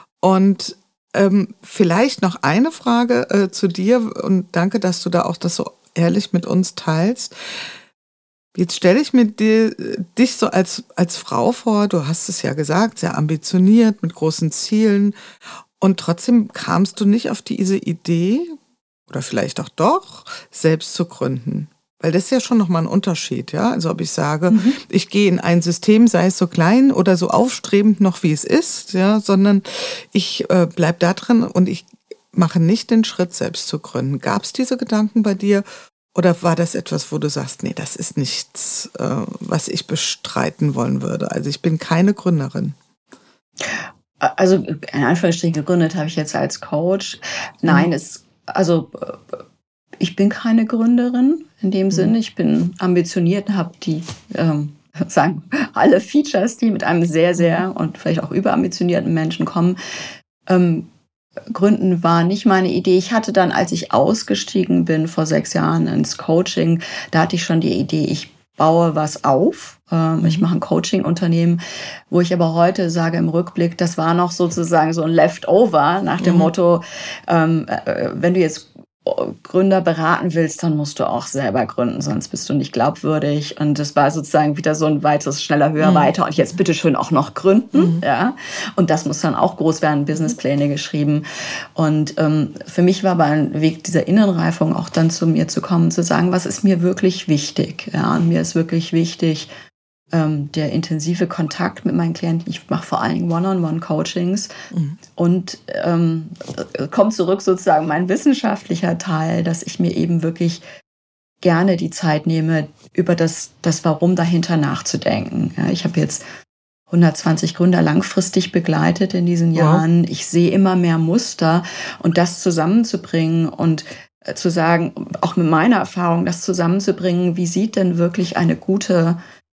Und Ähm, vielleicht noch eine Frage äh, zu dir und danke, dass du da auch das so ehrlich mit uns teilst. Jetzt stelle ich mir dir, dich so als, als Frau vor, du hast es ja gesagt, sehr ambitioniert, mit großen Zielen und trotzdem kamst du nicht auf diese Idee, oder vielleicht auch doch, selbst zu gründen. Weil das ist ja schon nochmal ein Unterschied, ja. Also ob ich sage, Mhm. ich gehe in ein System, sei es so klein oder so aufstrebend noch, wie es ist, ja, sondern ich äh, bleib da drin und ich mache nicht den Schritt, selbst zu gründen. Gab es diese Gedanken bei dir oder war das etwas, wo du sagst, nee, das ist nichts, äh, was ich bestreiten wollen würde? Also ich bin keine Gründerin. Also in Anführungsstrichen gegründet habe ich jetzt als Coach. Nein, Mhm. es, also äh, ich bin keine Gründerin in dem Mhm. Sinne. Ich bin ambitioniert und habe die, ähm, sagen, alle Features, die mit einem sehr, sehr und vielleicht auch überambitionierten Menschen kommen. Ähm, Gründen war nicht meine Idee. Ich hatte dann, als ich ausgestiegen bin vor sechs Jahren ins Coaching, da hatte ich schon die Idee, ich baue was auf. Ähm, ich Mhm. mache ein Coaching-Unternehmen, wo ich aber heute sage im Rückblick, das war noch sozusagen so ein Leftover nach dem Mhm. Motto, ähm, äh, wenn du jetzt Gründer beraten willst, dann musst du auch selber gründen, sonst bist du nicht glaubwürdig. Und das war sozusagen wieder so ein weiteres, schneller, höher, Mhm. weiter. Und jetzt bitteschön auch noch gründen. Mhm. Ja. Und das muss dann auch groß werden, Businesspläne geschrieben. Und ähm, für mich war aber ein Weg dieser Innenreifung auch dann zu mir zu kommen, zu sagen, was ist mir wirklich wichtig? Ja, und mir ist wirklich wichtig, ähm, der intensive Kontakt mit meinen Klienten. Ich mache vor allen Dingen One-on-One-Coachings. Mhm. Und ähm, kommt zurück sozusagen mein wissenschaftlicher Teil, dass ich mir eben wirklich gerne die Zeit nehme, über das, das Warum dahinter nachzudenken. Ja, ich habe jetzt hundertzwanzig Gründer langfristig begleitet in diesen Wow. Jahren. Ich sehe immer mehr Muster und das zusammenzubringen und äh, zu sagen, auch mit meiner Erfahrung, das zusammenzubringen, wie sieht denn wirklich eine gute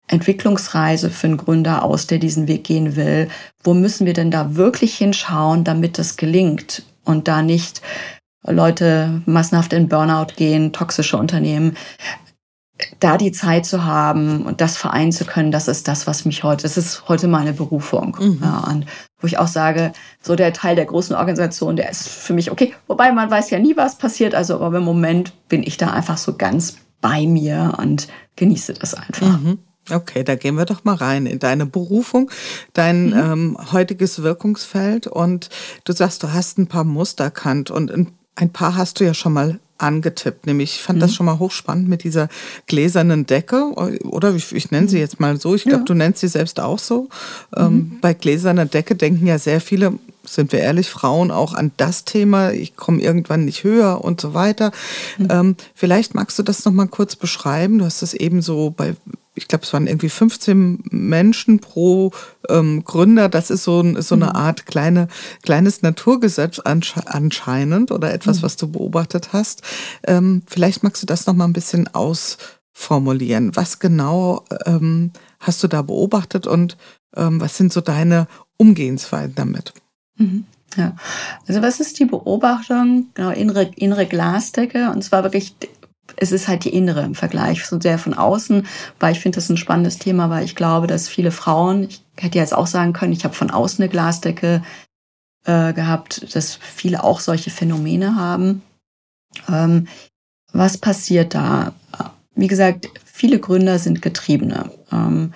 Entwicklungsreise für einen Gründer aus, der diesen Weg gehen will. Wo müssen wir denn da wirklich hinschauen, damit das gelingt und da nicht Leute massenhaft in Burnout gehen, toxische Unternehmen, da die Zeit zu haben und das vereinen zu können, das ist das, was mich heute, das ist heute meine Berufung. Mhm. Ja, und wo ich auch sage, so der Teil der großen Organisation, der ist für mich okay, wobei man weiß ja nie, was passiert, also aber im Moment bin ich da einfach so ganz bei mir und genieße das einfach. Mhm. Okay, da gehen wir doch mal rein in deine Berufung, dein mhm. ähm, heutiges Wirkungsfeld, und du sagst, du hast ein paar Muster erkannt und ein paar hast du ja schon mal angetippt, nämlich ich fand mhm. das schon mal hochspannend mit dieser gläsernen Decke, oder ich, ich nenne sie jetzt mal so, ich glaube, ja. du nennst sie selbst auch so. Mhm. Ähm, bei gläserner Decke denken ja sehr viele, sind wir ehrlich, Frauen auch an das Thema, ich komme irgendwann nicht höher und so weiter. Mhm. Ähm, vielleicht magst du das noch mal kurz beschreiben, du hast es eben so bei, ich glaube, es waren irgendwie fünfzehn Menschen pro ähm, Gründer. Das ist so, ein, so eine Art kleine, kleines Naturgesetz ansche- anscheinend oder etwas, mhm. was du beobachtet hast. Ähm, vielleicht magst du das noch mal ein bisschen ausformulieren. Was genau ähm, hast du da beobachtet und ähm, was sind so deine Umgehensweisen damit? Mhm. Ja, also was ist die Beobachtung? Genau, innere, innere Glasdecke, und zwar wirklich, es ist halt die innere im Vergleich so sehr von außen, weil ich finde das ein spannendes Thema, weil ich glaube, dass viele Frauen, ich hätte jetzt auch sagen können, ich habe von außen eine Glasdecke äh, gehabt, dass viele auch solche Phänomene haben. Ähm, was passiert da? Wie gesagt, viele Gründer sind Getriebene. Ähm,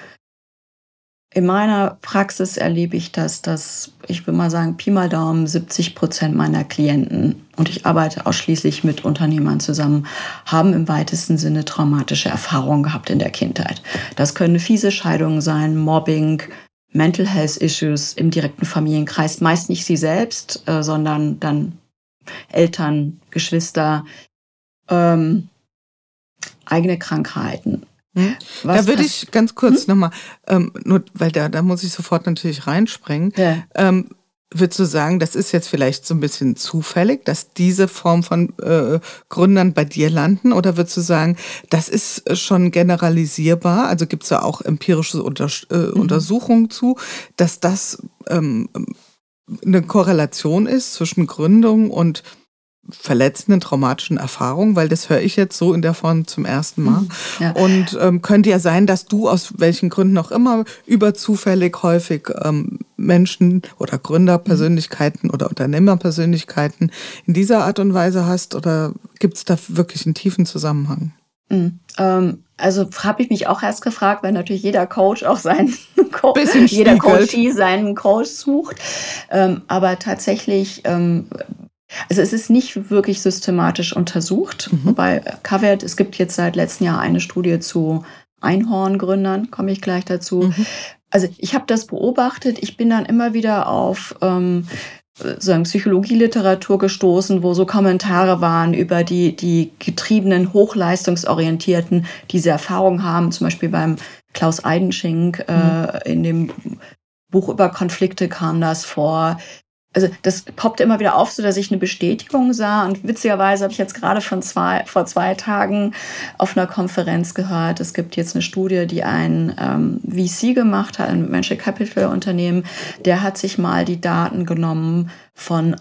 in meiner Praxis erlebe ich das, dass, ich will mal sagen, Pi mal Daumen, siebzig Prozent meiner Klienten, und ich arbeite ausschließlich mit Unternehmern zusammen, haben im weitesten Sinne traumatische Erfahrungen gehabt in der Kindheit. Das können fiese Scheidungen sein, Mobbing, Mental Health Issues im direkten Familienkreis, meist nicht sie selbst, äh, sondern dann Eltern, Geschwister, ähm, eigene Krankheiten. Hm. Da würde ich ganz kurz hm? nochmal, ähm, nur weil da, da muss ich sofort natürlich reinspringen. Ja. Ähm, würdest du sagen, das ist jetzt vielleicht so ein bisschen zufällig, dass diese Form von äh, Gründern bei dir landen? Oder würdest du sagen, das ist schon generalisierbar? Also gibt es da auch empirische Unter- äh, mhm. Untersuchungen zu, dass das ähm, eine Korrelation ist zwischen Gründung und verletzenden, traumatischen Erfahrungen, weil das höre ich jetzt so in der Form zum ersten Mal. Ja. Und ähm, könnte ja sein, dass du aus welchen Gründen auch immer überzufällig häufig ähm, Menschen oder Gründerpersönlichkeiten mhm. oder Unternehmerpersönlichkeiten in dieser Art und Weise hast, oder gibt es da wirklich einen tiefen Zusammenhang? Mhm. Ähm, also habe ich mich auch erst gefragt, weil natürlich jeder Coach auch seinen Co- jeder Coachee seinen Coach sucht. Ähm, aber tatsächlich ähm, Also es ist nicht wirklich systematisch untersucht, mhm. wobei Covered, es gibt jetzt seit letztem Jahr eine Studie zu Einhorngründern, komme ich gleich dazu. Mhm. Also ich habe das beobachtet, ich bin dann immer wieder auf ähm, so eine Psychologieliteratur gestoßen, wo so Kommentare waren über die, die getriebenen, hochleistungsorientierten, die diese Erfahrung haben, zum Beispiel beim Klaus Eidenschink mhm. äh, in dem Buch über Konflikte kam das vor. Also das poppte immer wieder auf, so dass ich eine Bestätigung sah. Und witzigerweise habe ich jetzt gerade von zwei, vor zwei Tagen auf einer Konferenz gehört, es gibt jetzt eine Studie, die ein ähm, V C gemacht hat, ein Venture Capital Unternehmen, der hat sich mal die Daten genommen von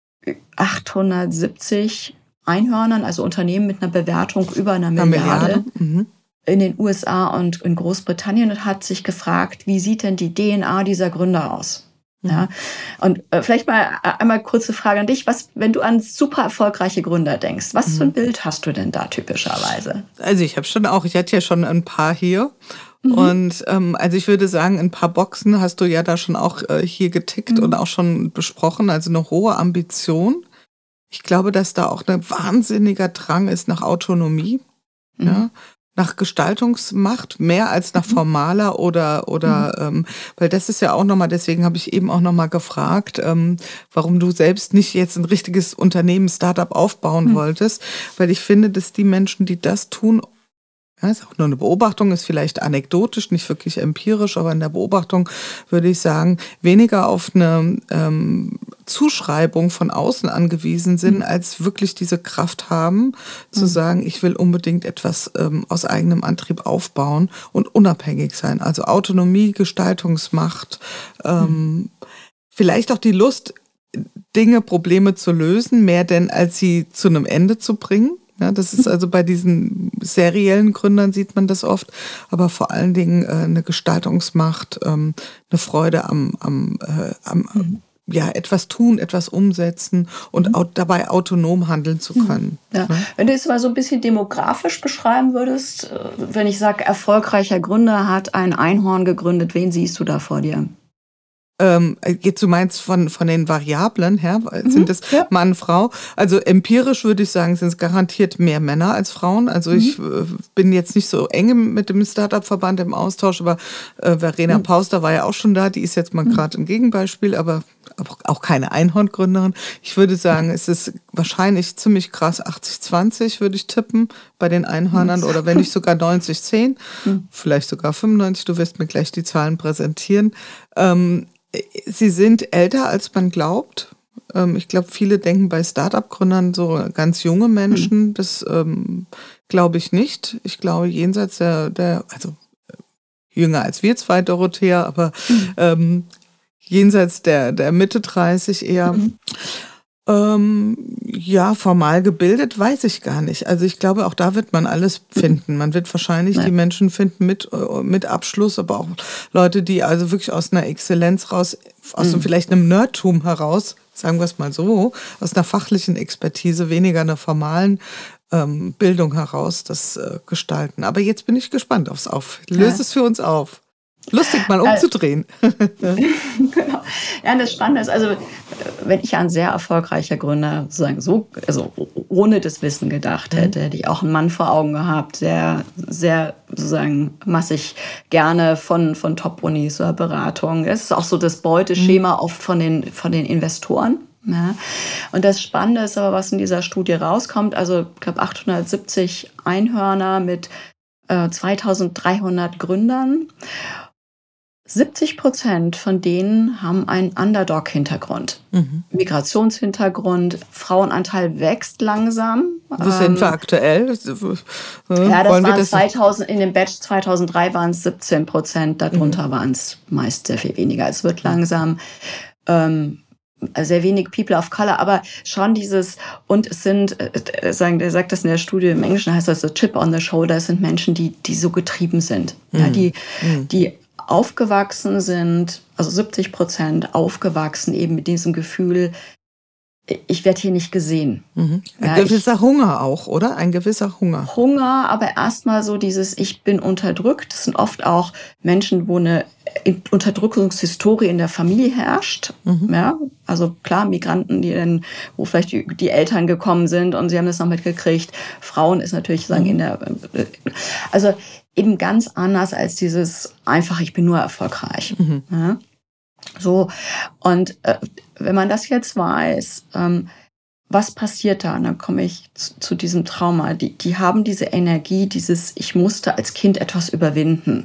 achthundertsiebzig Einhörnern, also Unternehmen mit einer Bewertung über einer Milliarde. Milliarde. Mhm. in den U S A und in Großbritannien und hat sich gefragt, wie sieht denn die D N A dieser Gründer aus? Ja, und äh, vielleicht mal äh, einmal kurze Frage an dich. Was, wenn du an super erfolgreiche Gründer denkst, was für ein Bild hast du denn da typischerweise? Also ich habe schon auch, ich hatte ja schon ein paar hier. Mhm. Und ähm, also ich würde sagen, ein paar Boxen hast du ja da schon auch äh, hier getickt mhm. und auch schon besprochen. Also eine hohe Ambition. Ich glaube, dass da auch ein wahnsinniger Drang ist nach Autonomie. Mhm. Ja. Nach Gestaltungsmacht, mehr als nach formaler oder, oder mhm. ähm, weil das ist ja auch nochmal, deswegen habe ich eben auch nochmal gefragt, ähm, warum du selbst nicht jetzt ein richtiges Unternehmen, Startup aufbauen mhm. wolltest, weil ich finde, dass die Menschen, die das tun, Ja, ist auch nur eine Beobachtung, ist vielleicht anekdotisch, nicht wirklich empirisch, aber in der Beobachtung würde ich sagen, weniger auf eine ähm, Zuschreibung von außen angewiesen sind, als wirklich diese Kraft haben, zu sagen, ich will unbedingt etwas ähm, aus eigenem Antrieb aufbauen und unabhängig sein. Also Autonomie, Gestaltungsmacht, ähm, vielleicht auch die Lust, Dinge, Probleme zu lösen, mehr denn als sie zu einem Ende zu bringen. Ja, das ist also bei diesen seriellen Gründern sieht man das oft, aber vor allen Dingen äh, eine Gestaltungsmacht, ähm, eine Freude am, am, äh, am mhm. ja, etwas tun, etwas umsetzen und au- dabei autonom handeln zu können. Ja. Ja. Wenn du es mal so ein bisschen demografisch beschreiben würdest, wenn ich sage, erfolgreicher Gründer hat ein Einhorn gegründet, wen siehst du da vor dir? Ähm, jetzt du meinst von, von den Variablen her, sind Mhm, das ja. Mann, Frau? Also empirisch würde ich sagen, sind es garantiert mehr Männer als Frauen. Also Mhm. ich äh, bin jetzt nicht so eng mit dem Startup-Verband im Austausch, aber äh, Verena Mhm. Pauster war ja auch schon da, die ist jetzt mal Mhm. gerade ein Gegenbeispiel, aber auch keine Einhorngründerin. Ich würde sagen, es ist wahrscheinlich ziemlich krass achtzig zwanzig, würde ich tippen, bei den Einhörnern, oder wenn nicht sogar neunzig zehn, Mhm. vielleicht sogar fünfundneunzig, du wirst mir gleich die Zahlen präsentieren. Ähm, Sie sind älter, als man glaubt. Ähm, ich glaube, viele denken bei Start-up-Gründern so ganz junge Menschen. Das ähm, glaube ich nicht. Ich glaube, jenseits der, der also äh, jünger als wir zwei, Dorothea, aber ähm, jenseits der, der Mitte dreißig eher. Mhm. Ähm, ja, formal gebildet, weiß ich gar nicht. Also ich glaube, auch da wird man alles finden. Man wird wahrscheinlich Ja. die Menschen finden mit, äh, mit Abschluss, aber auch Leute, die also wirklich aus einer Exzellenz raus, aus Mhm. einem, vielleicht einem Nerdtum heraus, sagen wir es mal so, aus einer fachlichen Expertise, weniger einer formalen ähm, Bildung heraus das äh, gestalten. Aber jetzt bin ich gespannt aufs Auf. Löse Ja. es für uns auf. Lustig, mal Äh, umzudrehen. Genau. Ja, das Spannende ist, also wenn ich ein sehr erfolgreicher Gründer sozusagen so, also ohne das Wissen gedacht hätte, hätte ich auch einen Mann vor Augen gehabt, der sehr sozusagen massig gerne von, von Top-Unis oder Beratungen. Das ist auch so das Beuteschema oft von den, von den Investoren. Ja. Und das Spannende ist aber, was in dieser Studie rauskommt, also ich glaube achthundertsiebzig Einhörner mit äh, zweitausenddreihundert Gründern. siebzig Prozent von denen haben einen Underdog-Hintergrund, Mhm. Migrationshintergrund, Frauenanteil wächst langsam. Wo sind wir aktuell? Äh, Ja, das wollen wir waren das zweitausend, in dem Batch zweitausenddrei waren es siebzehn Prozent, darunter waren es meist sehr viel weniger. Es wird langsam ähm, sehr wenig People of Color, aber schon dieses, und es sind, äh, sagen, der sagt das in der Studie, im Englischen heißt das so Chip on the Shoulder, es sind Menschen, die, die so getrieben sind, Mhm. ja, die, Mhm. die aufgewachsen sind, also siebzig Prozent aufgewachsen eben mit diesem Gefühl, ich werde hier nicht gesehen. Mhm. Ein Ja, gewisser ich, Hunger auch, oder? Ein gewisser Hunger. Hunger, aber erstmal so dieses, ich bin unterdrückt. Das sind oft auch Menschen, wo eine Unterdrückungshistorie in der Familie herrscht. Mhm. Ja, also klar, Migranten, die dann, wo vielleicht die, die Eltern gekommen sind und sie haben das noch mitgekriegt. Frauen ist natürlich sagen Mhm. in der, also eben ganz anders als dieses einfach, ich bin nur erfolgreich. Mhm. Ja. So, und äh, wenn man das jetzt weiß, ähm, was passiert da? Und dann komme ich zu, zu diesem Trauma. Die, die haben diese Energie, dieses, ich musste als Kind etwas überwinden.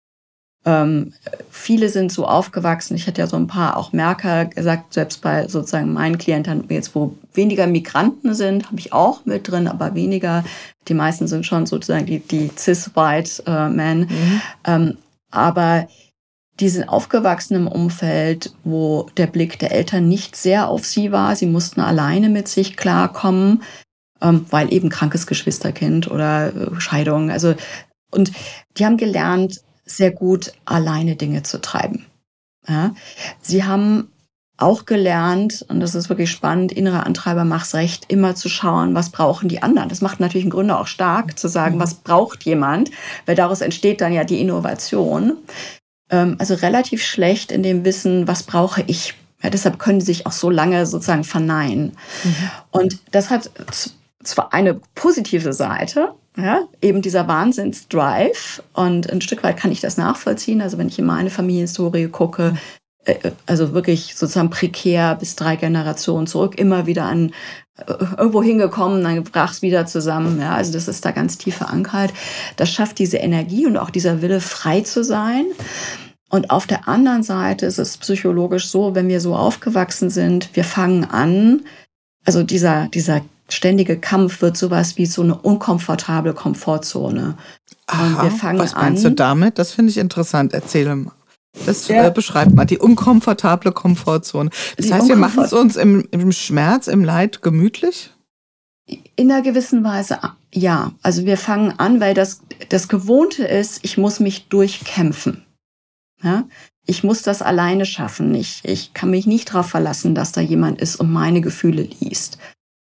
Ähm, viele sind so aufgewachsen, ich hatte ja so ein paar auch Merker gesagt, selbst bei sozusagen meinen Klienten, jetzt wo weniger Migranten sind, habe ich auch mit drin, aber weniger. Die meisten sind schon sozusagen die, die cis-white äh, men. Mhm. Ähm, aber die sind aufgewachsen im Umfeld, wo der Blick der Eltern nicht sehr auf sie war. Sie mussten alleine mit sich klarkommen, ähm, weil eben krankes Geschwisterkind oder äh, Scheidung. Also, und die haben gelernt, sehr gut alleine Dinge zu treiben. Ja? Sie haben auch gelernt, und das ist wirklich spannend, innerer Antreiber, mach's recht, immer zu schauen, was brauchen die anderen. Das macht natürlich einen Gründer auch stark, zu sagen, Mhm. was braucht jemand, weil daraus entsteht dann ja die Innovation. Also relativ schlecht in dem Wissen, was brauche ich. Ja, deshalb können sie sich auch so lange sozusagen verneinen. Mhm. Und das hat zwar eine positive Seite, ja, eben dieser Wahnsinnsdrive. Und ein Stück weit kann ich das nachvollziehen. Also wenn ich in meine Familienhistorie gucke, äh, also wirklich sozusagen prekär bis drei Generationen zurück, immer wieder an äh, irgendwo hingekommen, dann brach es wieder zusammen. Ja, also das ist da ganz tief verankert. Das schafft diese Energie und auch dieser Wille, frei zu sein. Und auf der anderen Seite ist es psychologisch so, wenn wir so aufgewachsen sind, wir fangen an, also dieser, dieser ständige Kampf wird sowas wie so eine unkomfortable Komfortzone. Aha, und wir fangen was meinst an, du damit? Das finde ich interessant. Erzähle mal. Das Ja. äh, beschreibt mal die unkomfortable Komfortzone. Das Die heißt, wir machen unkomfort- es uns im, im Schmerz, im Leid gemütlich? In einer gewissen Weise, ja. Also wir fangen an, weil das, das Gewohnte ist, ich muss mich durchkämpfen. Ja? Ich muss das alleine schaffen. Ich, ich kann mich nicht darauf verlassen, dass da jemand ist und meine Gefühle liest.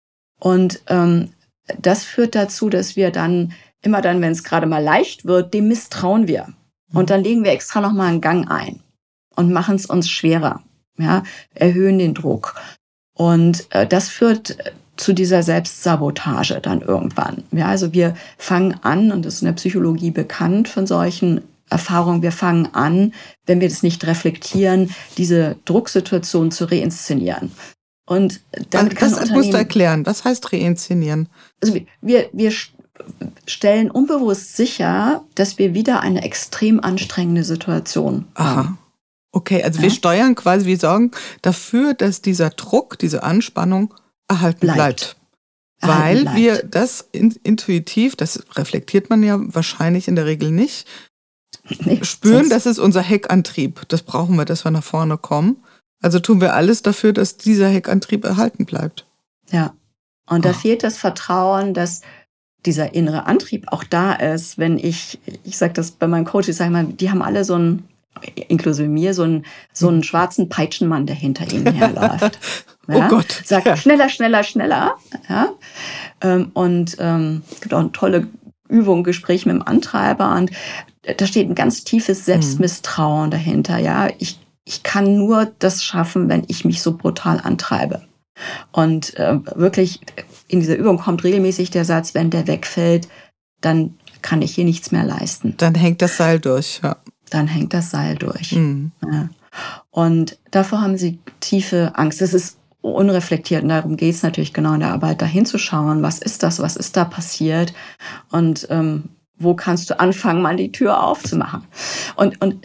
Und ähm, das führt dazu, dass wir dann, immer dann, wenn es gerade mal leicht wird, dem misstrauen wir. Und dann legen wir extra nochmal einen Gang ein und machen es uns schwerer, ja? Erhöhen den Druck. Und äh, das führt zu dieser Selbstsabotage dann irgendwann. Ja, also wir fangen an, und das ist in der Psychologie bekannt von solchen Erfahrungen, wir fangen an, wenn wir das nicht reflektieren, diese Drucksituation zu reinszenieren. Und damit kann Das musst du Unternehmen, erklären. Was heißt reinszenieren? also wir, wir stellen unbewusst sicher, dass wir wieder eine extrem anstrengende Situation haben. Aha. Okay, also Ja. wir steuern quasi, wir sorgen dafür, dass dieser Druck, diese Anspannung erhalten bleibt. Bleibt. Weil Erhalten bleibt. wir das in, intuitiv, das reflektiert man ja wahrscheinlich in der Regel nicht, Nee, spüren, sonst- das ist unser Heckantrieb. Das brauchen wir, dass wir nach vorne kommen. Also tun wir alles dafür, dass dieser Heckantrieb erhalten bleibt. Ja, und da Ah. fehlt das Vertrauen, dass dieser innere Antrieb auch da ist, wenn ich, ich sage das bei meinen Coaches, sag ich mal, die haben alle so einen, inklusive mir, so einen, so einen schwarzen Peitschenmann, der hinter ihnen herläuft. Oh Gott. Sagt Ja. schneller, schneller, schneller. Ja? Ähm, Und ähm, es gibt auch eine tolle Übung, Gespräch mit dem Antreiber, und da steht ein ganz tiefes Selbstmisstrauen dahinter. Ja, ich, ich kann nur das schaffen, wenn ich mich so brutal antreibe. Und äh, wirklich in dieser Übung kommt regelmäßig der Satz, wenn der wegfällt, dann kann ich hier nichts mehr leisten. Dann hängt das Seil durch. Ja. Dann hängt das Seil durch. Mhm. Ja. Und davor haben sie tiefe Angst. Das ist unreflektiert, und darum geht es natürlich genau in der Arbeit, da hinzuschauen, was ist das, was ist da passiert, und ähm, wo kannst du anfangen, mal die Tür aufzumachen. Und, und,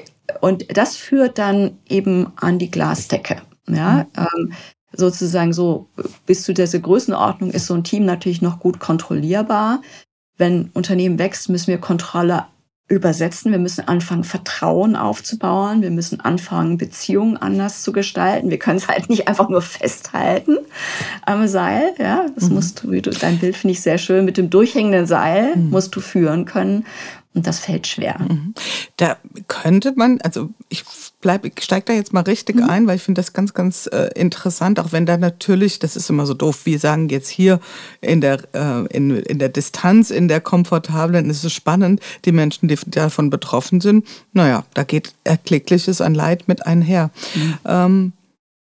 und das führt dann eben an die Glasdecke. Ja? Mhm. Ähm, sozusagen so, bis zu dieser Größenordnung ist so ein Team natürlich noch gut kontrollierbar. Wenn Unternehmen wächst, müssen wir Kontrolle übersetzen. Wir müssen anfangen, Vertrauen aufzubauen. Wir müssen anfangen, Beziehungen anders zu gestalten. Wir können es halt nicht einfach nur festhalten am Seil. Ja, das mhm. musst du, wie du, dein Bild finde ich sehr schön, mit dem durchhängenden Seil mhm. musst du führen können. Und das fällt schwer. Mhm. Da könnte man, also ich bleib, ich steige da jetzt mal richtig mhm. ein, weil ich finde das ganz, ganz äh, interessant, auch wenn da natürlich, das ist immer so doof, wir sagen jetzt hier in der, äh, in, in der Distanz, in der komfortablen, ist es spannend, die Menschen, die davon betroffen sind, naja, da geht Erklickliches an Leid mit einher. Mhm. Ähm,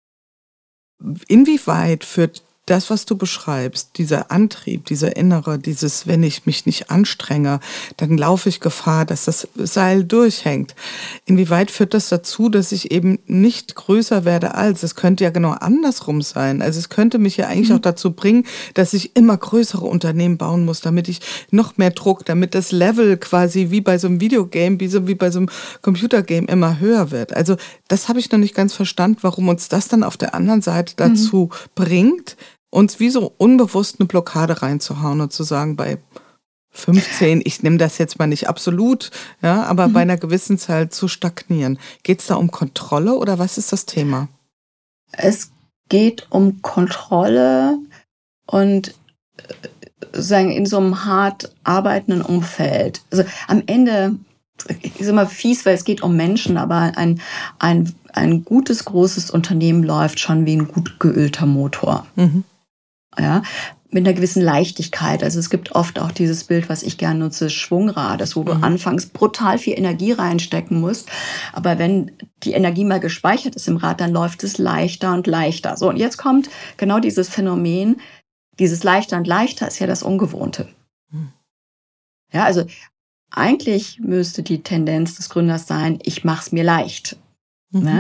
inwieweit führt das, was du beschreibst, dieser Antrieb, dieser innere, dieses, wenn ich mich nicht anstrenge, dann laufe ich Gefahr, dass das Seil durchhängt. Inwieweit führt das dazu, dass ich eben nicht größer werde als? Es könnte ja genau andersrum sein. Also es könnte mich ja eigentlich mhm. auch dazu bringen, dass ich immer größere Unternehmen bauen muss, damit ich noch mehr Druck, damit das Level quasi wie bei so einem Videogame, wie, so, wie bei so einem Computergame immer höher wird. Also das habe ich noch nicht ganz verstanden, warum uns das dann auf der anderen Seite dazu mhm. bringt, uns wie so unbewusst eine Blockade reinzuhauen und zu sagen, bei fünfzehn, ich nehme das jetzt mal nicht absolut, ja, aber mhm. bei einer gewissen Zahl zu stagnieren. Geht es da um Kontrolle oder was ist das Thema? Es geht um Kontrolle und sagen in so einem hart arbeitenden Umfeld. Also am Ende ist immer fies, weil es geht um Menschen, aber ein, ein, ein gutes, großes Unternehmen läuft schon wie ein gut geölter Motor. Mhm. Ja, mit einer gewissen Leichtigkeit. Also es gibt oft auch dieses Bild, was ich gerne nutze, Schwungrades, wo du mhm. anfangs brutal viel Energie reinstecken musst. Aber wenn die Energie mal gespeichert ist im Rad, dann läuft es leichter und leichter. So, und jetzt kommt genau dieses Phänomen, dieses leichter und leichter ist ja das Ungewohnte. Mhm. Ja, also eigentlich müsste die Tendenz des Gründers sein, ich mach's mir leicht. Mhm. Ne?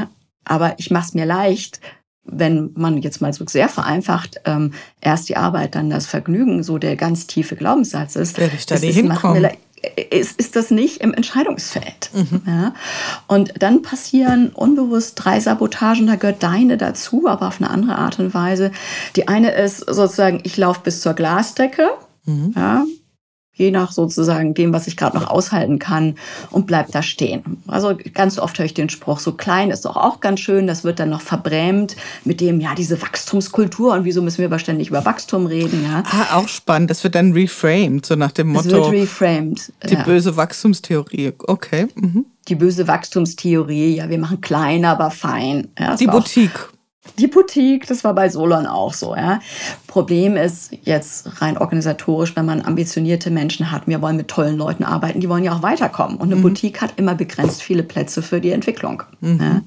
aber ich mache es mir leicht, wenn man jetzt mal so sehr vereinfacht, ähm, erst die Arbeit, dann das Vergnügen, so der ganz tiefe Glaubenssatz ist, werde ich da ist, nicht ist, macht mir hinkommen. le- ist, ist das nicht im Entscheidungsfeld. Mhm. Ja? Und dann passieren unbewusst drei Sabotagen, da gehört deine dazu, aber auf eine andere Art und Weise. Die eine ist sozusagen, ich laufe bis zur Glasdecke, Mhm. ja, je nach sozusagen dem, was ich gerade noch aushalten kann, und bleib da stehen. Also ganz oft höre ich den Spruch, so klein ist doch auch ganz schön, das wird dann noch verbrämt mit dem, ja, diese Wachstumskultur und wieso müssen wir aber ständig über Wachstum reden, ja. Ah, auch spannend. Das wird dann reframed, so nach dem Es Motto, wird reframed. die ja. böse Wachstumstheorie. Okay. Mhm. Die böse Wachstumstheorie, ja, wir machen klein, aber fein. Ja, das Die war auch- Boutique. Die Boutique, das war bei Solon auch so. Ja. Problem ist jetzt rein organisatorisch, wenn man ambitionierte Menschen hat, wir wollen mit tollen Leuten arbeiten, die wollen ja auch weiterkommen. Und eine Mhm. Boutique hat immer begrenzt viele Plätze für die Entwicklung. Mhm. Ja.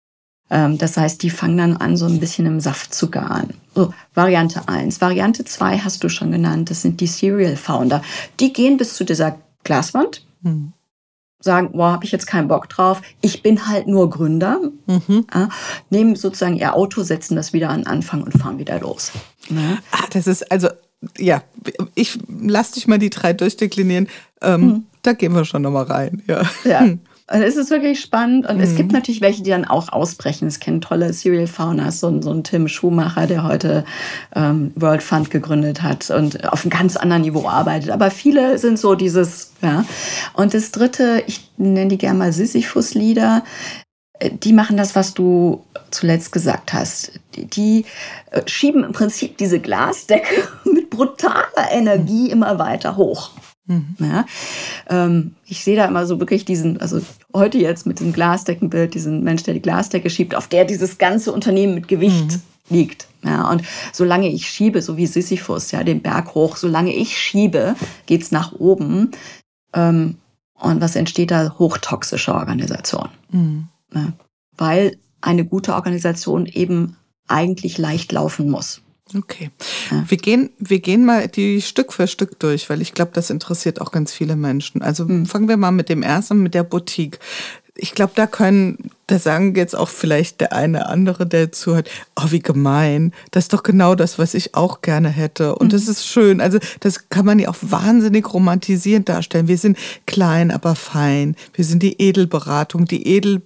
Ähm, das heißt, die fangen dann an, so ein bisschen im Saft zu garen. So, Variante eins. Variante zwei hast du schon genannt, das sind die Serial Founder. Die gehen bis zu dieser Glaswand, Mhm. sagen, boah, habe ich jetzt keinen Bock drauf, ich bin halt nur Gründer, Mhm. ja, nehmen sozusagen ihr Auto, setzen das wieder an den Anfang und fahren wieder los. Ja. Ah, das ist, also, ja, ich lass dich mal die drei durchdeklinieren. Ähm, Mhm. Da gehen wir schon nochmal rein. Ja. Ja. Also es ist wirklich spannend und es Mhm. gibt natürlich welche, die dann auch ausbrechen. Es kennen tolle Serial Founders, so, ein- so ein Tim Schumacher, der heute ähm, World Fund gegründet hat und auf einem ganz anderen Niveau arbeitet. Aber viele sind so dieses, ja. Und das dritte, ich nenne die gerne mal Sisyphus-Lieder, äh, die machen das, was du zuletzt gesagt hast. Die, die äh, schieben im Prinzip diese Glasdecke mit brutaler Energie immer weiter hoch. Mhm. Ja, ähm, ich sehe da immer so wirklich diesen, also heute jetzt mit dem Glasdeckenbild, diesen Mensch, der die Glasdecke schiebt, auf der dieses ganze Unternehmen mit Gewicht Mhm. liegt. Ja, und solange ich schiebe, so wie Sisyphus, ja, den Berg hoch, solange ich schiebe, geht's nach oben. Ähm, und was entsteht da? Hochtoxische Organisation. Mhm. Ja, weil eine gute Organisation eben eigentlich leicht laufen muss. Okay. Ja. Wir gehen, wir gehen mal die Stück für Stück durch, weil ich glaube, das interessiert auch ganz viele Menschen. Also Mhm. fangen wir mal mit dem ersten, mit der Boutique. Ich glaube, da können, da sagen jetzt auch vielleicht der eine andere, der zuhört, oh, wie gemein. Das ist doch genau das, was ich auch gerne hätte. Und Mhm. das ist schön. Also das kann man ja auch wahnsinnig romantisierend darstellen. Wir sind klein, aber fein. Wir sind die Edelberatung, die Edel,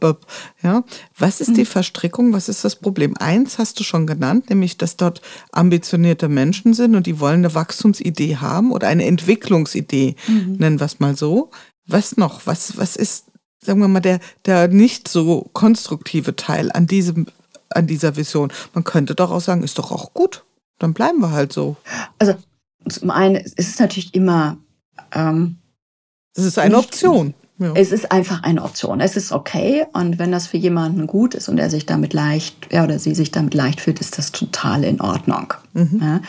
ja. Was ist Mhm. die Verstrickung? Was ist das Problem? Eins hast du schon genannt, nämlich, dass dort ambitionierte Menschen sind und die wollen eine Wachstumsidee haben oder eine Entwicklungsidee, Mhm. nennen wir es mal so. Was noch? Was, was ist, sagen wir mal, der, der nicht so konstruktive Teil an diesem, an dieser Vision? Man könnte doch auch sagen, ist doch auch gut. Dann bleiben wir halt so. Also zum einen ist es natürlich immer, ähm, Das ist eine Nicht- Option. Ja. es ist einfach eine Option. Es ist okay und wenn das für jemanden gut ist und er sich damit leicht, er oder sie sich damit leicht fühlt, ist das total in Ordnung. Mhm. Ja?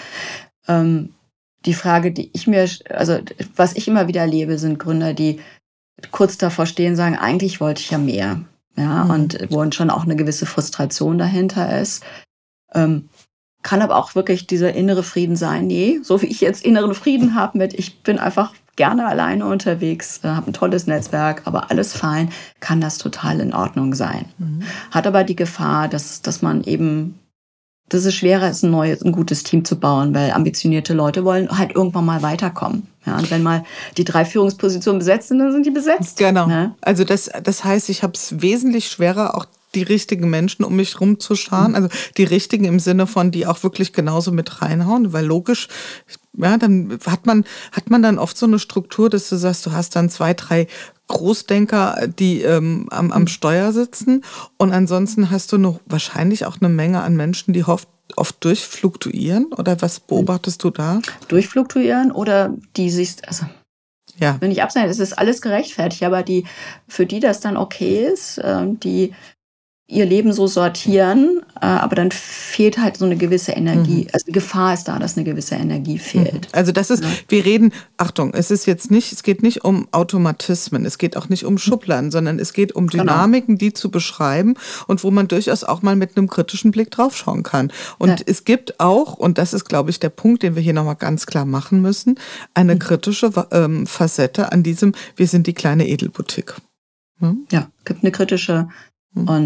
Ähm, die Frage, die ich mir, also was ich immer wieder erlebe, sind Gründer, die kurz davor stehen, sagen, eigentlich wollte ich ja mehr. Ja, Mhm. und wo schon auch eine gewisse Frustration dahinter ist. Ähm, kann aber auch wirklich dieser innere Frieden sein. Nee, so wie ich jetzt inneren Frieden habe mit, ich bin einfach gerne alleine unterwegs, äh, habe ein tolles Netzwerk, aber alles fein, kann das total in Ordnung sein. Mhm. Hat aber die Gefahr, dass, dass man eben, dass es schwerer ist, ein neues, ein gutes Team zu bauen, weil ambitionierte Leute wollen halt irgendwann mal weiterkommen. Ja, und wenn mal die drei Führungspositionen besetzt sind, dann sind die besetzt. Genau. Ne? Also das, das heißt, ich habe es wesentlich schwerer, auch die richtigen Menschen um mich rum zu scharen. Also die richtigen im Sinne von, die auch wirklich genauso mit reinhauen, weil logisch, ja, dann hat man, hat man dann oft so eine Struktur, dass du sagst, du hast dann zwei, drei Großdenker, die ähm, am, am Steuer sitzen und ansonsten hast du noch wahrscheinlich auch eine Menge an Menschen, die oft, oft durchfluktuieren, oder was beobachtest du da? Durchfluktuieren oder die sich, also Ja. wenn ich absende, es ist alles gerechtfertigt, aber die, für die das dann okay ist, ähm, die ihr Leben so sortieren, äh, aber dann fehlt halt so eine gewisse Energie. Mhm. Also die Gefahr ist da, dass eine gewisse Energie fehlt. Also das ist, Ja. wir reden, Achtung, es ist jetzt nicht, es geht nicht um Automatismen, es geht auch nicht um Schubladen, sondern es geht um Genau. Dynamiken, die zu beschreiben und wo man durchaus auch mal mit einem kritischen Blick draufschauen kann. Und Ja. es gibt auch, und das ist, glaube ich, der Punkt, den wir hier nochmal ganz klar machen müssen, eine kritische ähm, Facette an diesem, wir sind die kleine Edelboutique. Hm? Ja, gibt eine kritische Mhm. und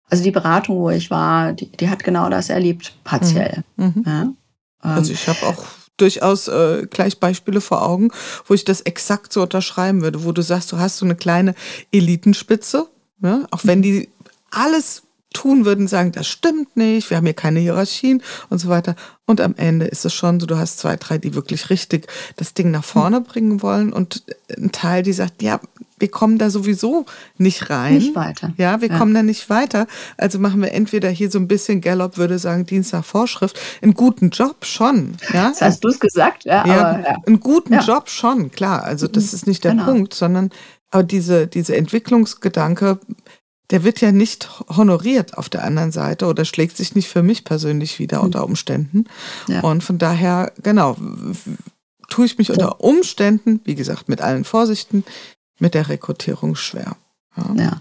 Also die Beratung, wo ich war, die, die hat genau das erlebt, partiell. Mhm. Ja, ähm, also ich habe auch durchaus äh, gleich Beispiele vor Augen, wo ich das exakt so unterschreiben würde, wo du sagst, du hast so eine kleine Elitenspitze, ja? Auch wenn die alles tun würden, sagen, das stimmt nicht, wir haben hier keine Hierarchien und so weiter. Und am Ende ist es schon so, du hast zwei, drei, die wirklich richtig das Ding nach vorne bringen wollen und ein Teil, die sagt, ja, wir kommen da sowieso nicht rein. Nicht weiter. Ja, wir Ja. kommen da nicht weiter. Also machen wir entweder hier so ein bisschen, Gallup würde sagen, Dienst nach Vorschrift, einen guten Job schon. Ja? Das hast du es gesagt, ja, Ja, aber ja. einen guten Ja. Job schon, klar. Also das ist nicht der Genau. Punkt, sondern aber diese, diese Entwicklungsgedanke, der wird ja nicht honoriert auf der anderen Seite oder schlägt sich nicht für mich persönlich wieder Hm. unter Umständen. Ja. Und von daher, genau, w- tue ich mich unter Umständen, wie gesagt, mit allen Vorsichten, mit der Rekrutierung schwer. Ja. Ja.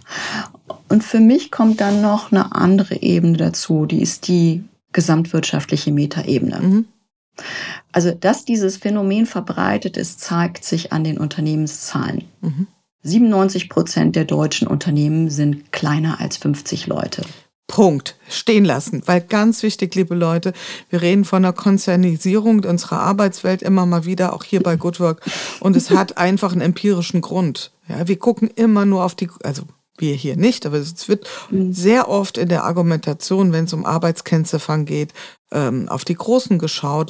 Und für mich kommt dann noch eine andere Ebene dazu, die ist die gesamtwirtschaftliche Metaebene. Mhm. Also, dass dieses Phänomen verbreitet ist, zeigt sich an den Unternehmenszahlen. Mhm. siebenundneunzig Prozent der deutschen Unternehmen sind kleiner als fünfzig Leute. Punkt. Stehen lassen. Weil ganz wichtig, liebe Leute, wir reden von einer Konzernisierung unserer Arbeitswelt immer mal wieder, auch hier bei Good Work. Und es hat einfach einen empirischen Grund. Ja, wir gucken immer nur auf die, also wir hier nicht, aber es wird sehr oft in der Argumentation, wenn es um Arbeitskennziffern geht, ähm, auf die Großen geschaut,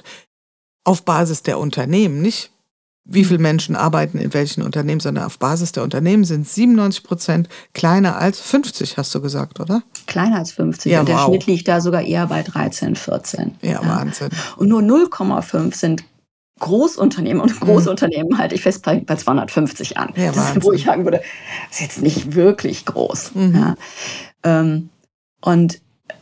auf Basis der Unternehmen, nicht wie viele Menschen arbeiten in welchen Unternehmen, sondern auf Basis der Unternehmen sind siebenundneunzig Prozent kleiner als fünfzig, hast du gesagt, oder? Kleiner als fünfzig. Ja, Und der wow. Schnitt liegt da sogar eher bei dreizehn, vierzehn. Ja, Wahnsinn. Und nur null Komma fünf sind Großunternehmen. Und Großunternehmen halte ich fest bei, bei zweihundertfünfzig an. Ja, das ist, Wahnsinn. wo ich sagen würde, das ist jetzt nicht wirklich groß. Mhm. Ja. Ähm, und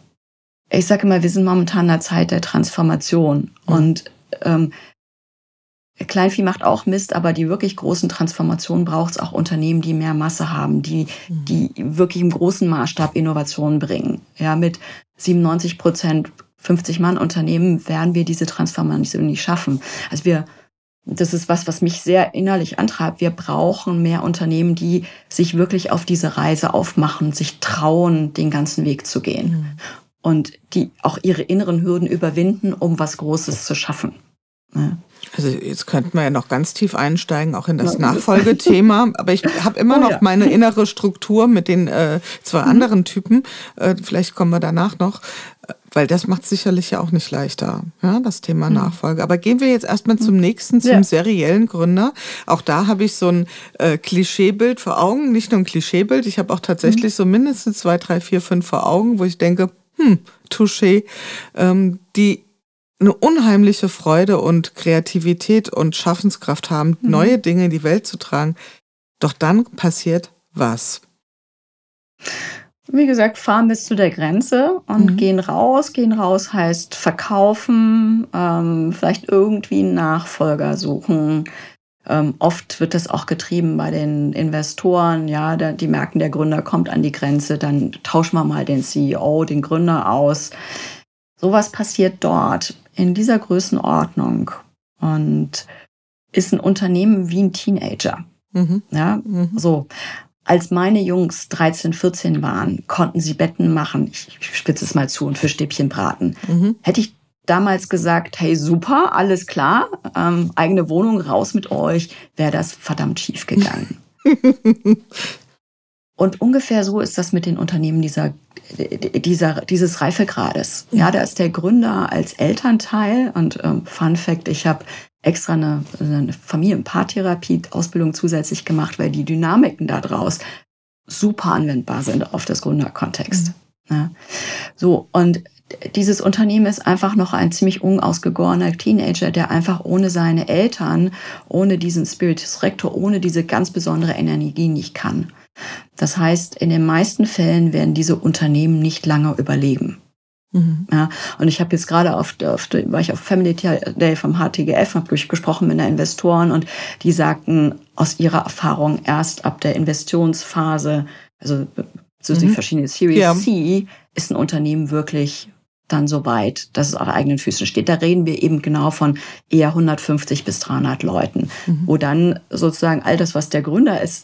ich sage immer, wir sind momentan in einer Zeit der Transformation. Mhm. Und ähm, Kleinvieh macht auch Mist, aber die wirklich großen Transformationen braucht es auch Unternehmen, die mehr Masse haben, die, die wirklich im großen Maßstab Innovationen bringen. Ja, mit siebenundneunzig Prozent fünfzig-Mann-Unternehmen werden wir diese Transformation nicht schaffen. Also wir, das ist was, was mich sehr innerlich antreibt. Wir brauchen mehr Unternehmen, die sich wirklich auf diese Reise aufmachen, sich trauen, den ganzen Weg zu gehen. Mhm. Und die auch ihre inneren Hürden überwinden, um was Großes zu schaffen. Ja. Also jetzt könnten wir ja noch ganz tief einsteigen, auch in das Ja. Nachfolgethema. Aber ich habe immer Oh noch ja. meine innere Struktur mit den äh, zwei anderen Typen. Äh, vielleicht kommen wir danach noch, äh, weil das macht sicherlich ja auch nicht leichter, ja, das Thema Mhm. Nachfolge. Aber gehen wir jetzt erstmal zum nächsten, zum Ja. seriellen Gründer. Auch da habe ich so ein äh, Klischeebild vor Augen. Nicht nur ein Klischeebild, ich habe auch tatsächlich so mindestens zwei, drei, vier, fünf vor Augen, wo ich denke, hm, touché, ähm, die eine unheimliche Freude und Kreativität und Schaffenskraft haben, Mhm. neue Dinge in die Welt zu tragen. Doch dann passiert was? Wie gesagt, fahren bis zu der Grenze und Mhm. gehen raus. Gehen raus heißt verkaufen, ähm, vielleicht irgendwie einen Nachfolger suchen. Ähm, oft wird das auch getrieben bei den Investoren. Ja, da, die merken, der Gründer kommt an die Grenze, dann tauschen wir mal den C E O, den Gründer aus. Sowas passiert dort in dieser Größenordnung und ist ein Unternehmen wie ein Teenager. Mhm. Ja, Mhm. so. Als meine Jungs dreizehn, vierzehn waren, konnten sie Betten machen. Ich spitze es mal zu und Fischstäbchen braten. Mhm. Hätte ich damals gesagt, hey, super, alles klar, ähm, eigene Wohnung, raus mit euch, wäre das verdammt schief gegangen. Und ungefähr so ist das mit den Unternehmen dieser, dieser, dieses Reifegrades. Ja, da ist der Gründer als Elternteil und ähm, Fun Fact, ich habe extra eine, eine Familienpaartherapie-Ausbildung zusätzlich gemacht, weil die Dynamiken da draus super anwendbar sind auf das Gründerkontext. Mhm. Ja. So, und dieses Unternehmen ist einfach noch ein ziemlich unausgegorener Teenager, der einfach ohne seine Eltern, ohne diesen Spiritus Rector, ohne diese ganz besondere Energie nicht kann. Das heißt, in den meisten Fällen werden diese Unternehmen nicht lange überleben. Mhm. Ja, und ich habe jetzt gerade auf, auf war ich auf Family Day vom H T G F, habe gesprochen mit den Investoren und die sagten aus ihrer Erfahrung erst ab der Investitionsphase, also so die Mhm. verschiedenen Series Ja. C, ist ein Unternehmen wirklich dann so weit, dass es auf eigenen Füßen steht. Da reden wir eben genau von eher hundertfünfzig bis dreihundert Leuten, Mhm. wo dann sozusagen all das, was der Gründer ist,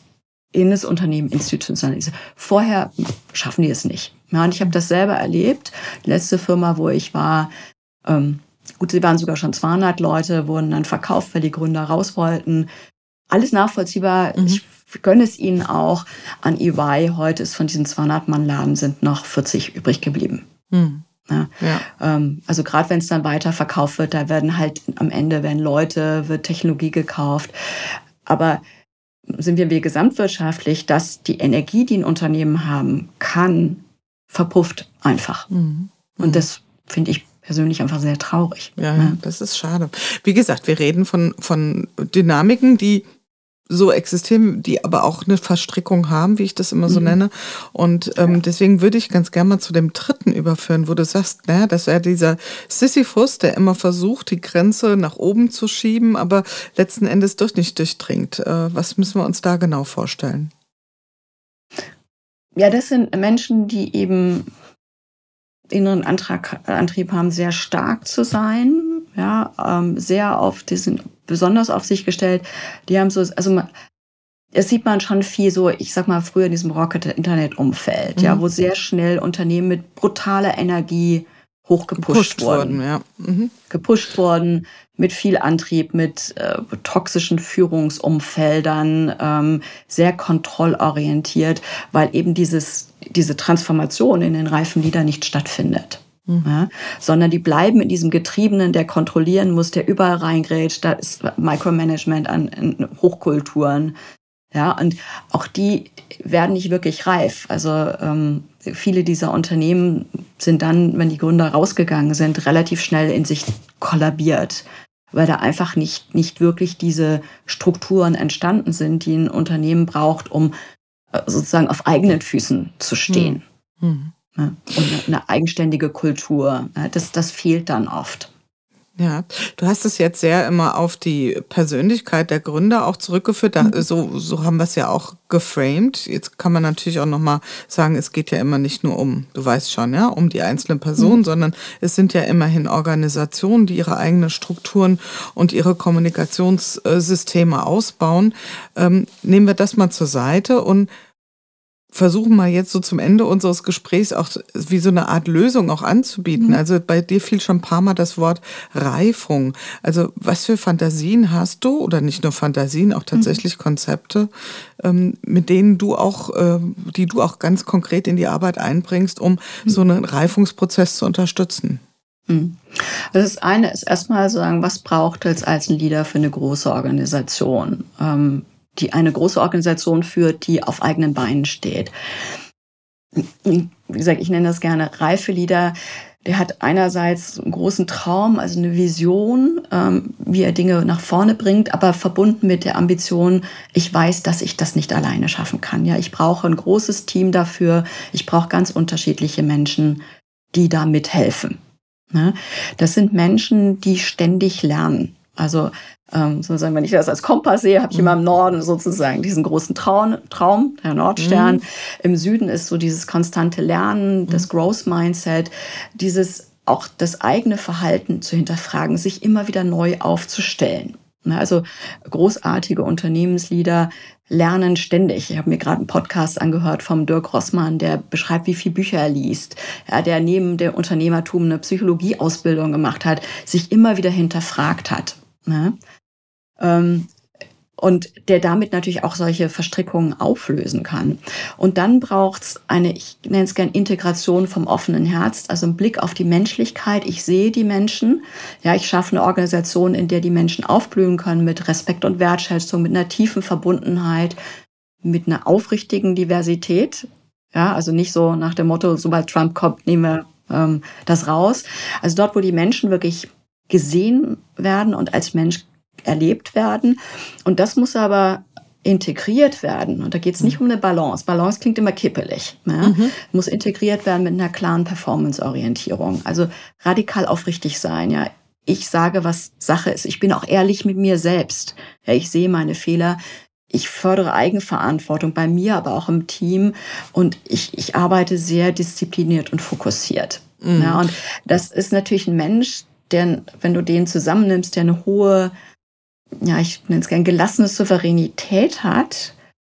in das Unternehmen institutionalisieren. Vorher schaffen die es nicht. Ja, und ich habe das selber erlebt. Die letzte Firma, wo ich war, ähm, gut, sie waren sogar schon zweihundert Leute, wurden dann verkauft, weil die Gründer raus wollten. Alles nachvollziehbar. Mhm. Ich gönne es ihnen auch. An E Y, heute ist von diesen zweihundert-Mann-Laden sind noch vierzig übrig geblieben. Mhm. Ja. Ja. Ähm, also gerade wenn es dann weiter verkauft wird, da werden halt am Ende werden Leute, wird Technologie gekauft. Aber sind wir wie gesamtwirtschaftlich, dass die Energie, die ein Unternehmen haben kann, verpufft einfach. Mhm. Und das finde ich persönlich einfach sehr traurig. Ja, ja, das ist schade. Wie gesagt, wir reden von, von Dynamiken, die so existieren, die aber auch eine Verstrickung haben, wie ich das immer so mhm. nenne. Und ähm, ja. deswegen würde ich ganz gerne mal zu dem dritten überführen, wo du sagst, naja, das wäre dieser Sisyphus, der immer versucht, die Grenze nach oben zu schieben, aber letzten Endes doch nicht durchdringt. Äh, was müssen wir uns da genau vorstellen? Ja, das sind Menschen, die eben inneren Antrag, Antrieb haben, sehr stark zu sein, ja, ähm, sehr auf, die sind besonders auf sich gestellt. Die haben so, also man, das sieht man schon viel so, ich sag mal früher in diesem Rocket-Internet-Umfeld, mhm. ja, wo sehr schnell Unternehmen mit brutaler Energie hochgepusht wurden. wurden ja. mhm. Gepusht worden, mit viel Antrieb, mit äh, toxischen Führungsumfeldern, ähm, sehr kontrollorientiert, weil eben dieses, diese Transformation in den reifen Leader nicht stattfindet. Mhm. Ja, sondern die bleiben in diesem Getriebenen, der kontrollieren muss, der überall reingrätscht. Da ist Micromanagement an, an Hochkulturen. Ja, und auch die werden nicht wirklich reif. Also ähm, viele dieser Unternehmen sind dann, wenn die Gründer rausgegangen sind, relativ schnell in sich kollabiert, weil da einfach nicht, nicht wirklich diese Strukturen entstanden sind, die ein Unternehmen braucht, um äh, sozusagen auf eigenen Füßen zu stehen. Mhm. Ja, und eine, eine eigenständige Kultur. Ja, das, das fehlt dann oft. Ja, du hast es jetzt sehr immer auf die Persönlichkeit der Gründer auch zurückgeführt. Da, mhm. so, so haben wir es ja auch geframed. Jetzt kann man natürlich auch nochmal sagen, es geht ja immer nicht nur um, du weißt schon, ja, um die einzelne Person, mhm. sondern es sind ja immerhin Organisationen, die ihre eigenen Strukturen und ihre Kommunikationssysteme ausbauen. Ähm, nehmen wir das mal zur Seite und versuchen mal jetzt so zum Ende unseres Gesprächs auch wie so eine Art Lösung auch anzubieten. Mhm. Also bei dir fiel schon ein paar Mal das Wort Reifung. Also was für Fantasien hast du, oder nicht nur Fantasien, auch tatsächlich mhm. Konzepte, ähm, mit denen du auch, äh, die du auch ganz konkret in die Arbeit einbringst, um mhm. so einen Reifungsprozess zu unterstützen? Mhm. Also das eine ist erstmal sagen, was braucht es als Leader für eine große Organisation? Ähm, die eine große Organisation führt, die auf eigenen Beinen steht. Wie gesagt, ich nenne das gerne reife Leader. Der hat einerseits einen großen Traum, also eine Vision, ähm, wie er Dinge nach vorne bringt, aber verbunden mit der Ambition, ich weiß, dass ich das nicht alleine schaffen kann. Ja, ich brauche ein großes Team dafür. Ich brauche ganz unterschiedliche Menschen, die da mithelfen. Ja, das sind Menschen, die ständig lernen. Also ähm, sozusagen, wenn ich das als Kompass sehe, habe ich immer im Norden sozusagen diesen großen Traum, Traum der Nordstern. Mhm. Im Süden ist so dieses konstante Lernen, das mhm. Growth Mindset, dieses auch das eigene Verhalten zu hinterfragen, sich immer wieder neu aufzustellen. Also großartige Unternehmensleader lernen ständig. Ich habe mir gerade einen Podcast angehört vom Dirk Rossmann, der beschreibt, wie viele Bücher er liest. Ja, der neben dem Unternehmertum eine Psychologieausbildung gemacht hat, sich immer wieder hinterfragt hat. Ne? Ähm, und der damit natürlich auch solche Verstrickungen auflösen kann. Und dann braucht's eine, ich nenne es gern Integration vom offenen Herz, also ein Blick auf die Menschlichkeit. Ich sehe die Menschen. Ja, ich schaffe eine Organisation, in der die Menschen aufblühen können mit Respekt und Wertschätzung, mit einer tiefen Verbundenheit, mit einer aufrichtigen Diversität. Ja, also nicht so nach dem Motto, sobald Trump kommt, nehmen wir ähm, das raus. Also dort, wo die Menschen wirklich gesehen werden und als Mensch erlebt werden. Und das muss aber integriert werden. Und da geht es nicht um eine Balance. Balance klingt immer kippelig. Ja? Mhm. Muss integriert werden mit einer klaren Performance-Orientierung. Also radikal aufrichtig sein. Ja, ich sage, was Sache ist. Ich bin auch ehrlich mit mir selbst. Ja, ich sehe meine Fehler. Ich fördere Eigenverantwortung bei mir, aber auch im Team. Und ich, ich arbeite sehr diszipliniert und fokussiert. Mhm. Ja, und das ist natürlich ein Mensch, der, wenn du den zusammennimmst, der eine hohe, ja, ich nenne es gerne gelassene Souveränität hat,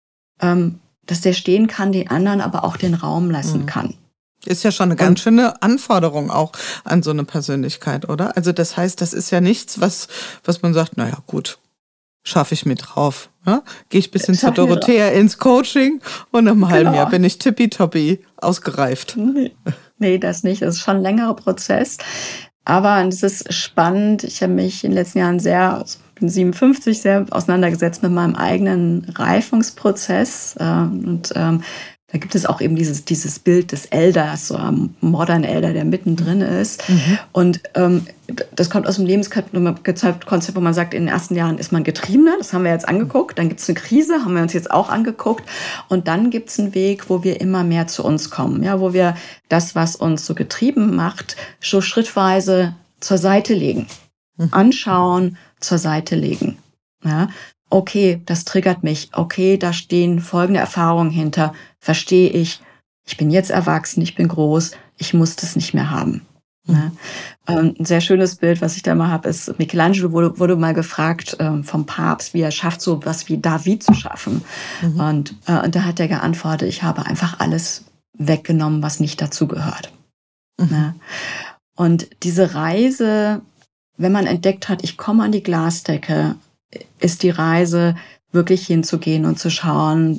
ähm, dass der stehen kann, den anderen aber auch den Raum lassen mhm. kann. Ist ja schon eine ganz schöne Anforderung auch an so eine Persönlichkeit, oder? Also das heißt, das ist ja nichts, was, was man sagt, naja gut, schaffe ich mir drauf. Ja? Gehe ich ein bisschen zu Dorothea ins Coaching und nach einem halben genau. Jahr bin ich tippitoppi ausgereift. Nee. nee, das nicht. Das ist schon ein längerer Prozess. Aber es ist spannend. Ich habe mich in den letzten Jahren sehr, also bin siebenundfünfzig, sehr auseinandergesetzt mit meinem eigenen Reifungsprozess. Und ähm, da gibt es auch eben dieses, dieses Bild des Elders, so ein Modern Elder, der mittendrin ist. Mhm. Und ähm, das kommt aus dem Lebenskonzept, wo man sagt, in den ersten Jahren ist man Getriebener, das haben wir jetzt angeguckt. Dann gibt es eine Krise, haben wir uns jetzt auch angeguckt. Und dann gibt es einen Weg, wo wir immer mehr zu uns kommen, ja, wo wir das, was uns so getrieben macht, so schrittweise zur Seite legen. Mhm. Anschauen, zur Seite legen. Ja. Okay, das triggert mich. Okay, da stehen folgende Erfahrungen hinter. Verstehe ich. Ich bin jetzt erwachsen, ich bin groß. Ich muss das nicht mehr haben. Mhm. Ja. Ähm, ein sehr schönes Bild, was ich da mal habe, ist, Michelangelo wurde, wurde mal gefragt ähm, vom Papst, wie er schafft, so was wie David zu schaffen. Mhm. Und, äh, und da hat er geantwortet, ich habe einfach alles weggenommen, was nicht dazu gehört. Mhm. Ja. Und diese Reise, wenn man entdeckt hat, ich komme an die Glasdecke, ist die Reise, wirklich hinzugehen und zu schauen,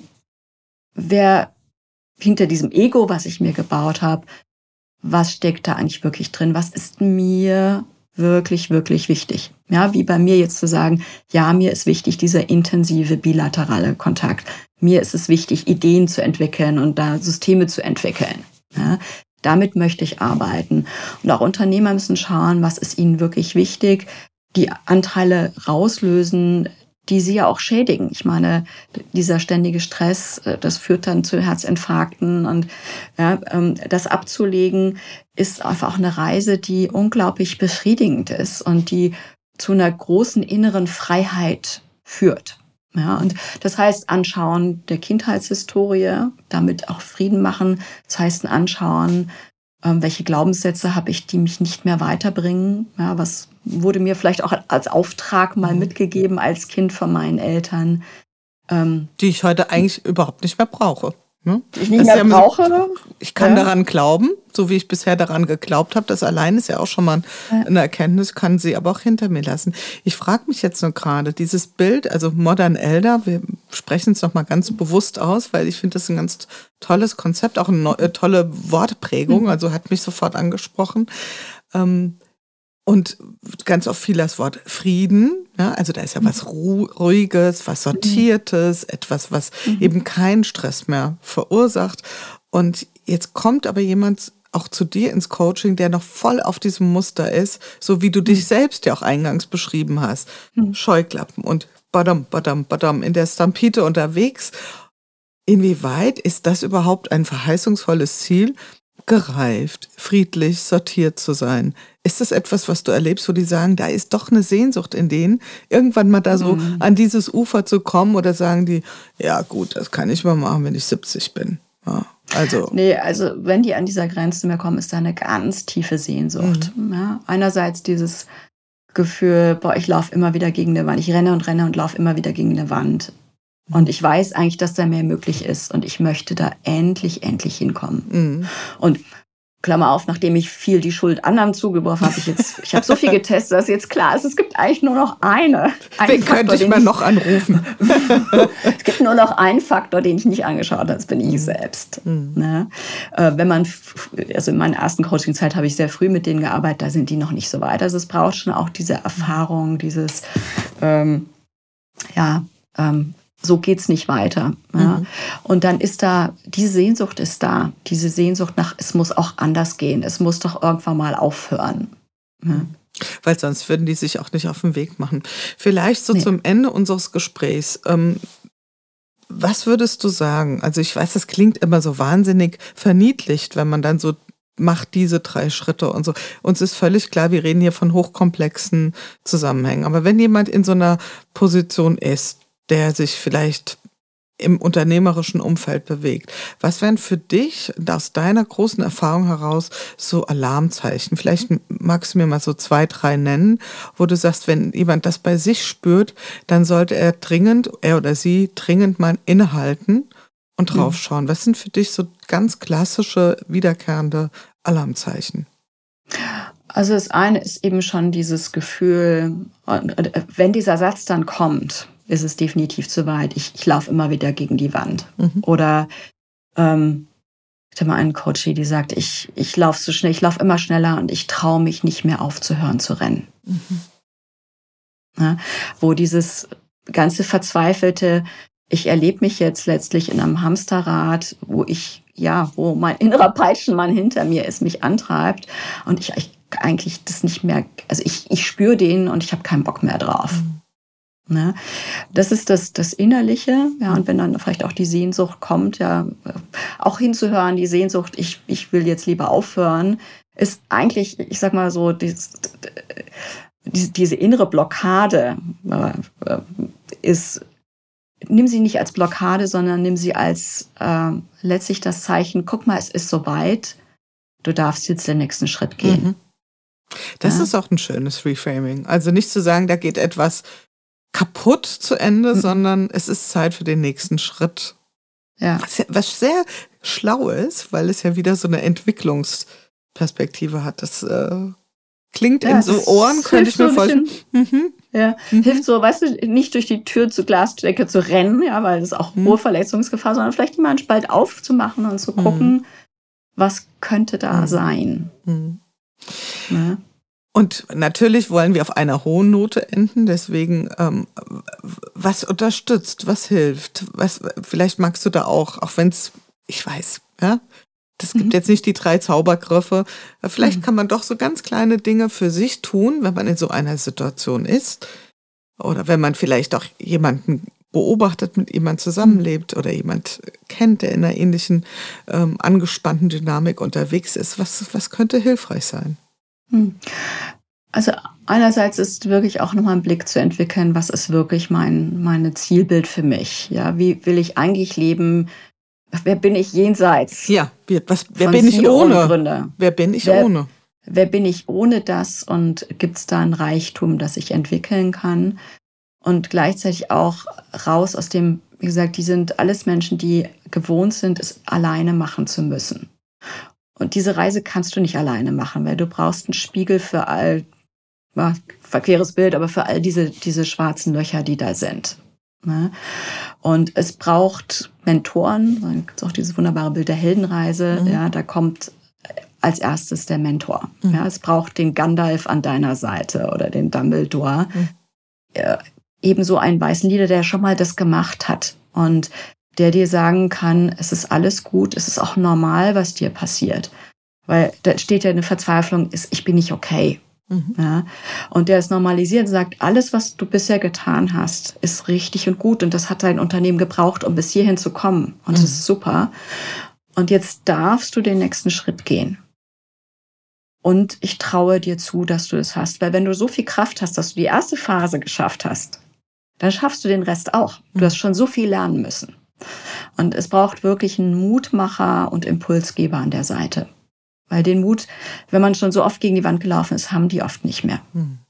wer hinter diesem Ego, was ich mir gebaut habe, was steckt da eigentlich wirklich drin? Was ist mir wirklich, wirklich wichtig? Ja, wie bei mir jetzt zu sagen, ja, mir ist wichtig dieser intensive bilaterale Kontakt. Mir ist es wichtig, Ideen zu entwickeln und da Systeme zu entwickeln. Ja, damit möchte ich arbeiten. Und auch Unternehmer müssen schauen, was ist ihnen wirklich wichtig, die Anteile rauslösen, die sie ja auch schädigen. Ich meine, dieser ständige Stress, das führt dann zu Herzinfarkten und ja, das abzulegen ist einfach eine Reise, die unglaublich befriedigend ist und die zu einer großen inneren Freiheit führt. Ja, und das heißt Anschauen der Kindheitshistorie, damit auch Frieden machen. Das heißt ein Anschauen, welche Glaubenssätze habe ich, die mich nicht mehr weiterbringen? Ja, was wurde mir vielleicht auch als Auftrag mal mitgegeben als Kind von meinen Eltern? Ähm, die ich heute eigentlich überhaupt nicht mehr brauche. Ne? Die ich nicht mehr ja brauche. So, ich kann ja. daran glauben, so wie ich bisher daran geglaubt habe. Das allein ist ja auch schon mal eine Erkenntnis, kann sie aber auch hinter mir lassen. Ich frage mich jetzt nur gerade, dieses Bild, also Modern Elder, wir sprechen es noch mal ganz bewusst aus, weil ich finde das ein ganz tolles Konzept, auch eine äh, tolle Wortprägung, also hat mich sofort angesprochen. Ähm, Und ganz oft fiel das Wort Frieden, ja, also da ist ja was Ru- Ruhiges, was Sortiertes, etwas, was mhm. eben keinen Stress mehr verursacht. Und jetzt kommt aber jemand auch zu dir ins Coaching, der noch voll auf diesem Muster ist, so wie du dich mhm. selbst ja auch eingangs beschrieben hast. Mhm. Scheuklappen und badam, badam, badam in der Stampede unterwegs. Inwieweit ist das überhaupt ein verheißungsvolles Ziel, gereift, friedlich, sortiert zu sein? Ist das etwas, was du erlebst, wo die sagen, da ist doch eine Sehnsucht in denen, irgendwann mal da so mhm. an dieses Ufer zu kommen, oder sagen die, ja gut, das kann ich mal machen, wenn ich siebzig bin. Ja, also. Nee, also wenn die an dieser Grenze mehr kommen, ist da eine ganz tiefe Sehnsucht. Mhm. Ja, einerseits dieses Gefühl, boah, ich laufe immer wieder gegen eine Wand, ich renne und renne und laufe immer wieder gegen eine Wand. Und ich weiß eigentlich, dass da mehr möglich ist und ich möchte da endlich, endlich hinkommen. Mhm. Und Klammer auf, nachdem ich viel die Schuld anderen zugeworfen habe, ich jetzt, ich habe so viel getestet, dass jetzt klar ist, es gibt eigentlich nur noch eine. Wen könnte ich mal noch anrufen? Es gibt nur noch einen Faktor, den ich nicht angeschaut habe, das bin ich selbst. Mhm. Ne? Äh, wenn man, also in meiner ersten Coaching-Zeit habe ich sehr früh mit denen gearbeitet, da sind die noch nicht so weit. Also es braucht schon auch diese Erfahrung, dieses, ähm, ja, ähm, so geht's nicht weiter. Ja. Mhm. Und dann ist da, diese Sehnsucht ist da. Diese Sehnsucht nach, es muss auch anders gehen. Es muss doch irgendwann mal aufhören. Ja. Weil sonst würden die sich auch nicht auf den Weg machen. Vielleicht so nee. zum Ende unseres Gesprächs. Ähm, was würdest du sagen? Also ich weiß, das klingt immer so wahnsinnig verniedlicht, wenn man dann so macht diese drei Schritte und so. Uns ist völlig klar, wir reden hier von hochkomplexen Zusammenhängen. Aber wenn jemand in so einer Position ist, der sich vielleicht im unternehmerischen Umfeld bewegt. Was wären für dich aus deiner großen Erfahrung heraus so Alarmzeichen? Vielleicht magst du mir mal so zwei, drei nennen, wo du sagst, wenn jemand das bei sich spürt, dann sollte er dringend, er oder sie dringend mal innehalten und draufschauen. Was sind für dich so ganz klassische, wiederkehrende Alarmzeichen? Also das eine ist eben schon dieses Gefühl, wenn dieser Satz dann kommt, ist es definitiv zu weit. Ich, ich laufe immer wieder gegen die Wand. Mhm. Oder ähm, ich hatte mal einen Coach, die sagt, ich, ich laufe so schnell, ich laufe immer schneller und ich traue mich nicht mehr aufzuhören zu rennen. Mhm. Ja, wo dieses ganze verzweifelte, ich erlebe mich jetzt letztlich in einem Hamsterrad, wo ich, ja, wo mein innerer Peitschenmann hinter mir ist, mich antreibt und ich, ich eigentlich das nicht mehr, also ich, ich spüre den und ich habe keinen Bock mehr drauf. Mhm. Ne? Das ist das, das Innerliche, ja, und wenn dann vielleicht auch die Sehnsucht kommt, ja, auch hinzuhören, die Sehnsucht, ich, ich will jetzt lieber aufhören, ist eigentlich, ich sag mal so, dieses, diese, diese innere Blockade äh, ist, nimm sie nicht als Blockade, sondern nimm sie als äh, letztlich das Zeichen, guck mal, es ist soweit, du darfst jetzt den nächsten Schritt gehen. Mhm. Das ja. ist auch ein schönes Reframing. Also nicht zu sagen, da geht etwas kaputt zu Ende, mhm. sondern es ist Zeit für den nächsten Schritt. Ja. Was, was sehr schlau ist, weil es ja wieder so eine Entwicklungsperspektive hat. Das äh, klingt ja, in so Ohren, könnte ich mir so vorstellen. Mhm. Ja, mhm. hilft so, weißt du, nicht durch die Tür zur Glasdecke zu rennen, ja, weil das ist auch mhm. hohe Verletzungsgefahr, sondern vielleicht mal einen Spalt aufzumachen und zu gucken, mhm. was könnte da mhm. sein. Mhm. Ja. Und natürlich wollen wir auf einer hohen Note enden, deswegen, ähm, was unterstützt, was hilft, was, vielleicht magst du da auch, auch wenn es, ich weiß, ja, das gibt mhm. jetzt nicht die drei Zaubergriffe, vielleicht mhm. kann man doch so ganz kleine Dinge für sich tun, wenn man in so einer Situation ist oder wenn man vielleicht auch jemanden beobachtet, mit jemandem zusammenlebt oder jemand kennt, der in einer ähnlichen ähm, angespannten Dynamik unterwegs ist. Was, was könnte hilfreich sein? Also einerseits ist wirklich auch nochmal ein Blick zu entwickeln, was ist wirklich mein meine Zielbild für mich? Ja, wie will ich eigentlich leben? Wer bin ich jenseits? Ja, was, wer bin ich ohne? Wer bin ich wer, ohne? Wer bin ich ohne das? Und gibt es da ein Reichtum, das ich entwickeln kann? Und gleichzeitig auch raus aus dem, wie gesagt, die sind alles Menschen, die gewohnt sind, es alleine machen zu müssen. Und diese Reise kannst du nicht alleine machen, weil du brauchst einen Spiegel für all, ja, verqueres Bild, aber für all diese, diese schwarzen Löcher, die da sind. Ne? Und es braucht Mentoren, dann gibt es auch dieses wunderbare Bild der Heldenreise, mhm. ja, da kommt als erstes der Mentor. Mhm. Ja, es braucht den Gandalf an deiner Seite oder den Dumbledore. Mhm. Ja, ebenso einen weißen Leader, der schon mal das gemacht hat und der dir sagen kann, es ist alles gut, es ist auch normal, was dir passiert. Weil da steht ja eine Verzweiflung, ist, ich bin nicht okay. Mhm. Ja? Und der es normalisiert und sagt, alles, was du bisher getan hast, ist richtig und gut. Und das hat dein Unternehmen gebraucht, um bis hierhin zu kommen. Und mhm. das ist super. Und jetzt darfst du den nächsten Schritt gehen. Und ich traue dir zu, dass du es hast. Weil wenn du so viel Kraft hast, dass du die erste Phase geschafft hast, dann schaffst du den Rest auch. Du hast schon so viel lernen müssen. Und es braucht wirklich einen Mutmacher und Impulsgeber an der Seite. Weil den Mut, wenn man schon so oft gegen die Wand gelaufen ist, haben die oft nicht mehr.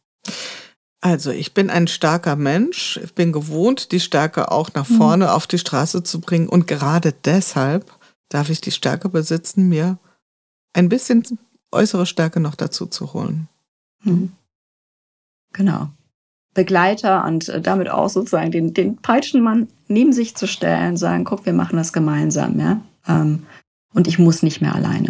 Also ich bin ein starker Mensch. Ich bin gewohnt, die Stärke auch nach vorne mhm. auf die Straße zu bringen. Und gerade deshalb darf ich die Stärke besitzen, mir ein bisschen äußere Stärke noch dazu zu holen. Mhm. Genau. Begleiter und damit auch sozusagen den, den Peitschenmann neben sich zu stellen, sagen, guck, wir machen das gemeinsam, ja. Ähm, und ich muss nicht mehr alleine.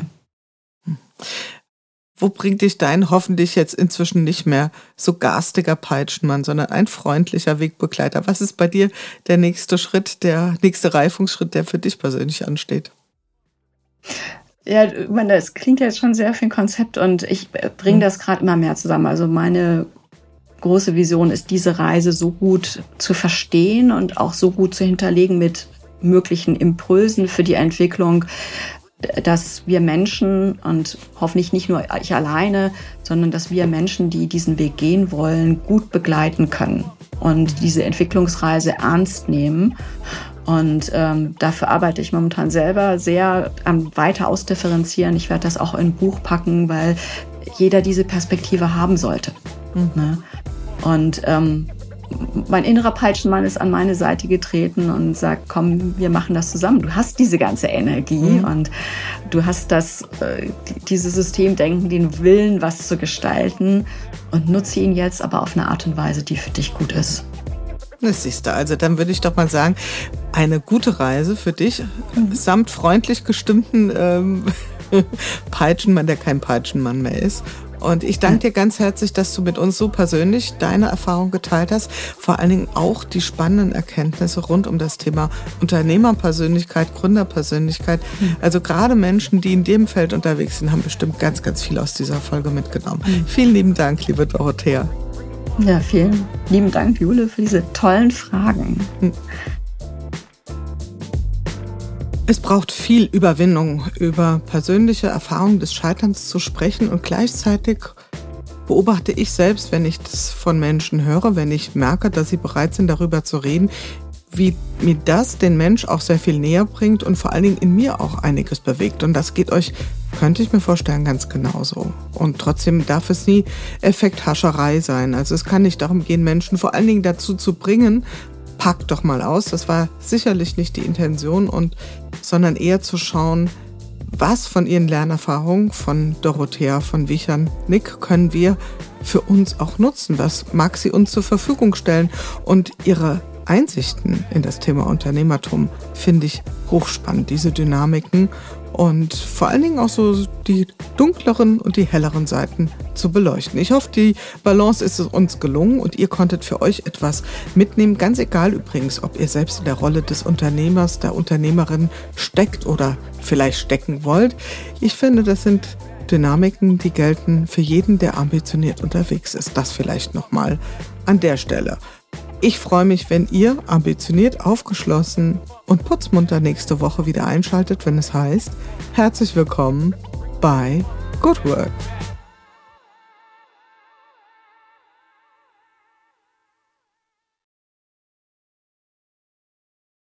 Wo bringt dich dein hoffentlich jetzt inzwischen nicht mehr so garstiger Peitschenmann, sondern ein freundlicher Wegbegleiter? Was ist bei dir der nächste Schritt, der nächste Reifungsschritt, der für dich persönlich ansteht? Ja, ich meine, das klingt jetzt schon sehr viel Konzept und ich bringe das gerade immer mehr zusammen. Also meine große Vision ist, diese Reise so gut zu verstehen und auch so gut zu hinterlegen mit möglichen Impulsen für die Entwicklung, dass wir Menschen und hoffentlich nicht nur ich alleine, sondern dass wir Menschen, die diesen Weg gehen wollen, gut begleiten können und diese Entwicklungsreise ernst nehmen Und ähm, dafür arbeite ich momentan selber sehr am weiter ausdifferenzieren. Ich werde das auch in ein Buch packen, weil jeder diese Perspektive haben sollte. Mhm. Ne? Und ähm, mein innerer Peitschenmann ist an meine Seite getreten und sagt, komm, wir machen das zusammen. Du hast diese ganze Energie mhm. und du hast das, äh, dieses Systemdenken, den Willen, was zu gestalten, und nutze ihn jetzt aber auf eine Art und Weise, die für dich gut ist. Das siehst du, also dann würde ich doch mal sagen, eine gute Reise für dich, mhm. samt freundlich gestimmten ähm, Peitschenmann, der kein Peitschenmann mehr ist. Und ich danke dir ganz herzlich, dass du mit uns so persönlich deine Erfahrung geteilt hast. Vor allen Dingen auch die spannenden Erkenntnisse rund um das Thema Unternehmerpersönlichkeit, Gründerpersönlichkeit. Mhm. Also gerade Menschen, die in dem Feld unterwegs sind, haben bestimmt ganz, ganz viel aus dieser Folge mitgenommen. Mhm. Vielen lieben Dank, liebe Dorothea. Ja, vielen lieben Dank, Jule, für diese tollen Fragen. Mhm. Es braucht viel Überwindung, über persönliche Erfahrungen des Scheiterns zu sprechen, und gleichzeitig beobachte ich selbst, wenn ich das von Menschen höre, wenn ich merke, dass sie bereit sind, darüber zu reden, wie mir das den Mensch auch sehr viel näher bringt und vor allen Dingen in mir auch einiges bewegt. Und das geht euch, könnte ich mir vorstellen, ganz genauso. Und trotzdem darf es nie Effekthascherei sein. Also es kann nicht darum gehen, Menschen vor allen Dingen dazu zu bringen, pack doch mal aus. Das war sicherlich nicht die Intention, und sondern eher zu schauen, was von ihren Lernerfahrungen, von Dorothea, von Wichern, Nick, können wir für uns auch nutzen? Was mag sie uns zur Verfügung stellen? Und ihre Einsichten in das Thema Unternehmertum finde ich hochspannend, diese Dynamiken, und vor allen Dingen auch so die dunkleren und die helleren Seiten zu beleuchten. Ich hoffe, die Balance ist uns gelungen und ihr konntet für euch etwas mitnehmen. Ganz egal übrigens, ob ihr selbst in der Rolle des Unternehmers, der Unternehmerin steckt oder vielleicht stecken wollt. Ich finde, das sind Dynamiken, die gelten für jeden, der ambitioniert unterwegs ist. Das vielleicht nochmal an der Stelle. Ich freue mich, wenn ihr ambitioniert, aufgeschlossen und putzmunter nächste Woche wieder einschaltet, wenn es heißt, herzlich willkommen bei Good Work.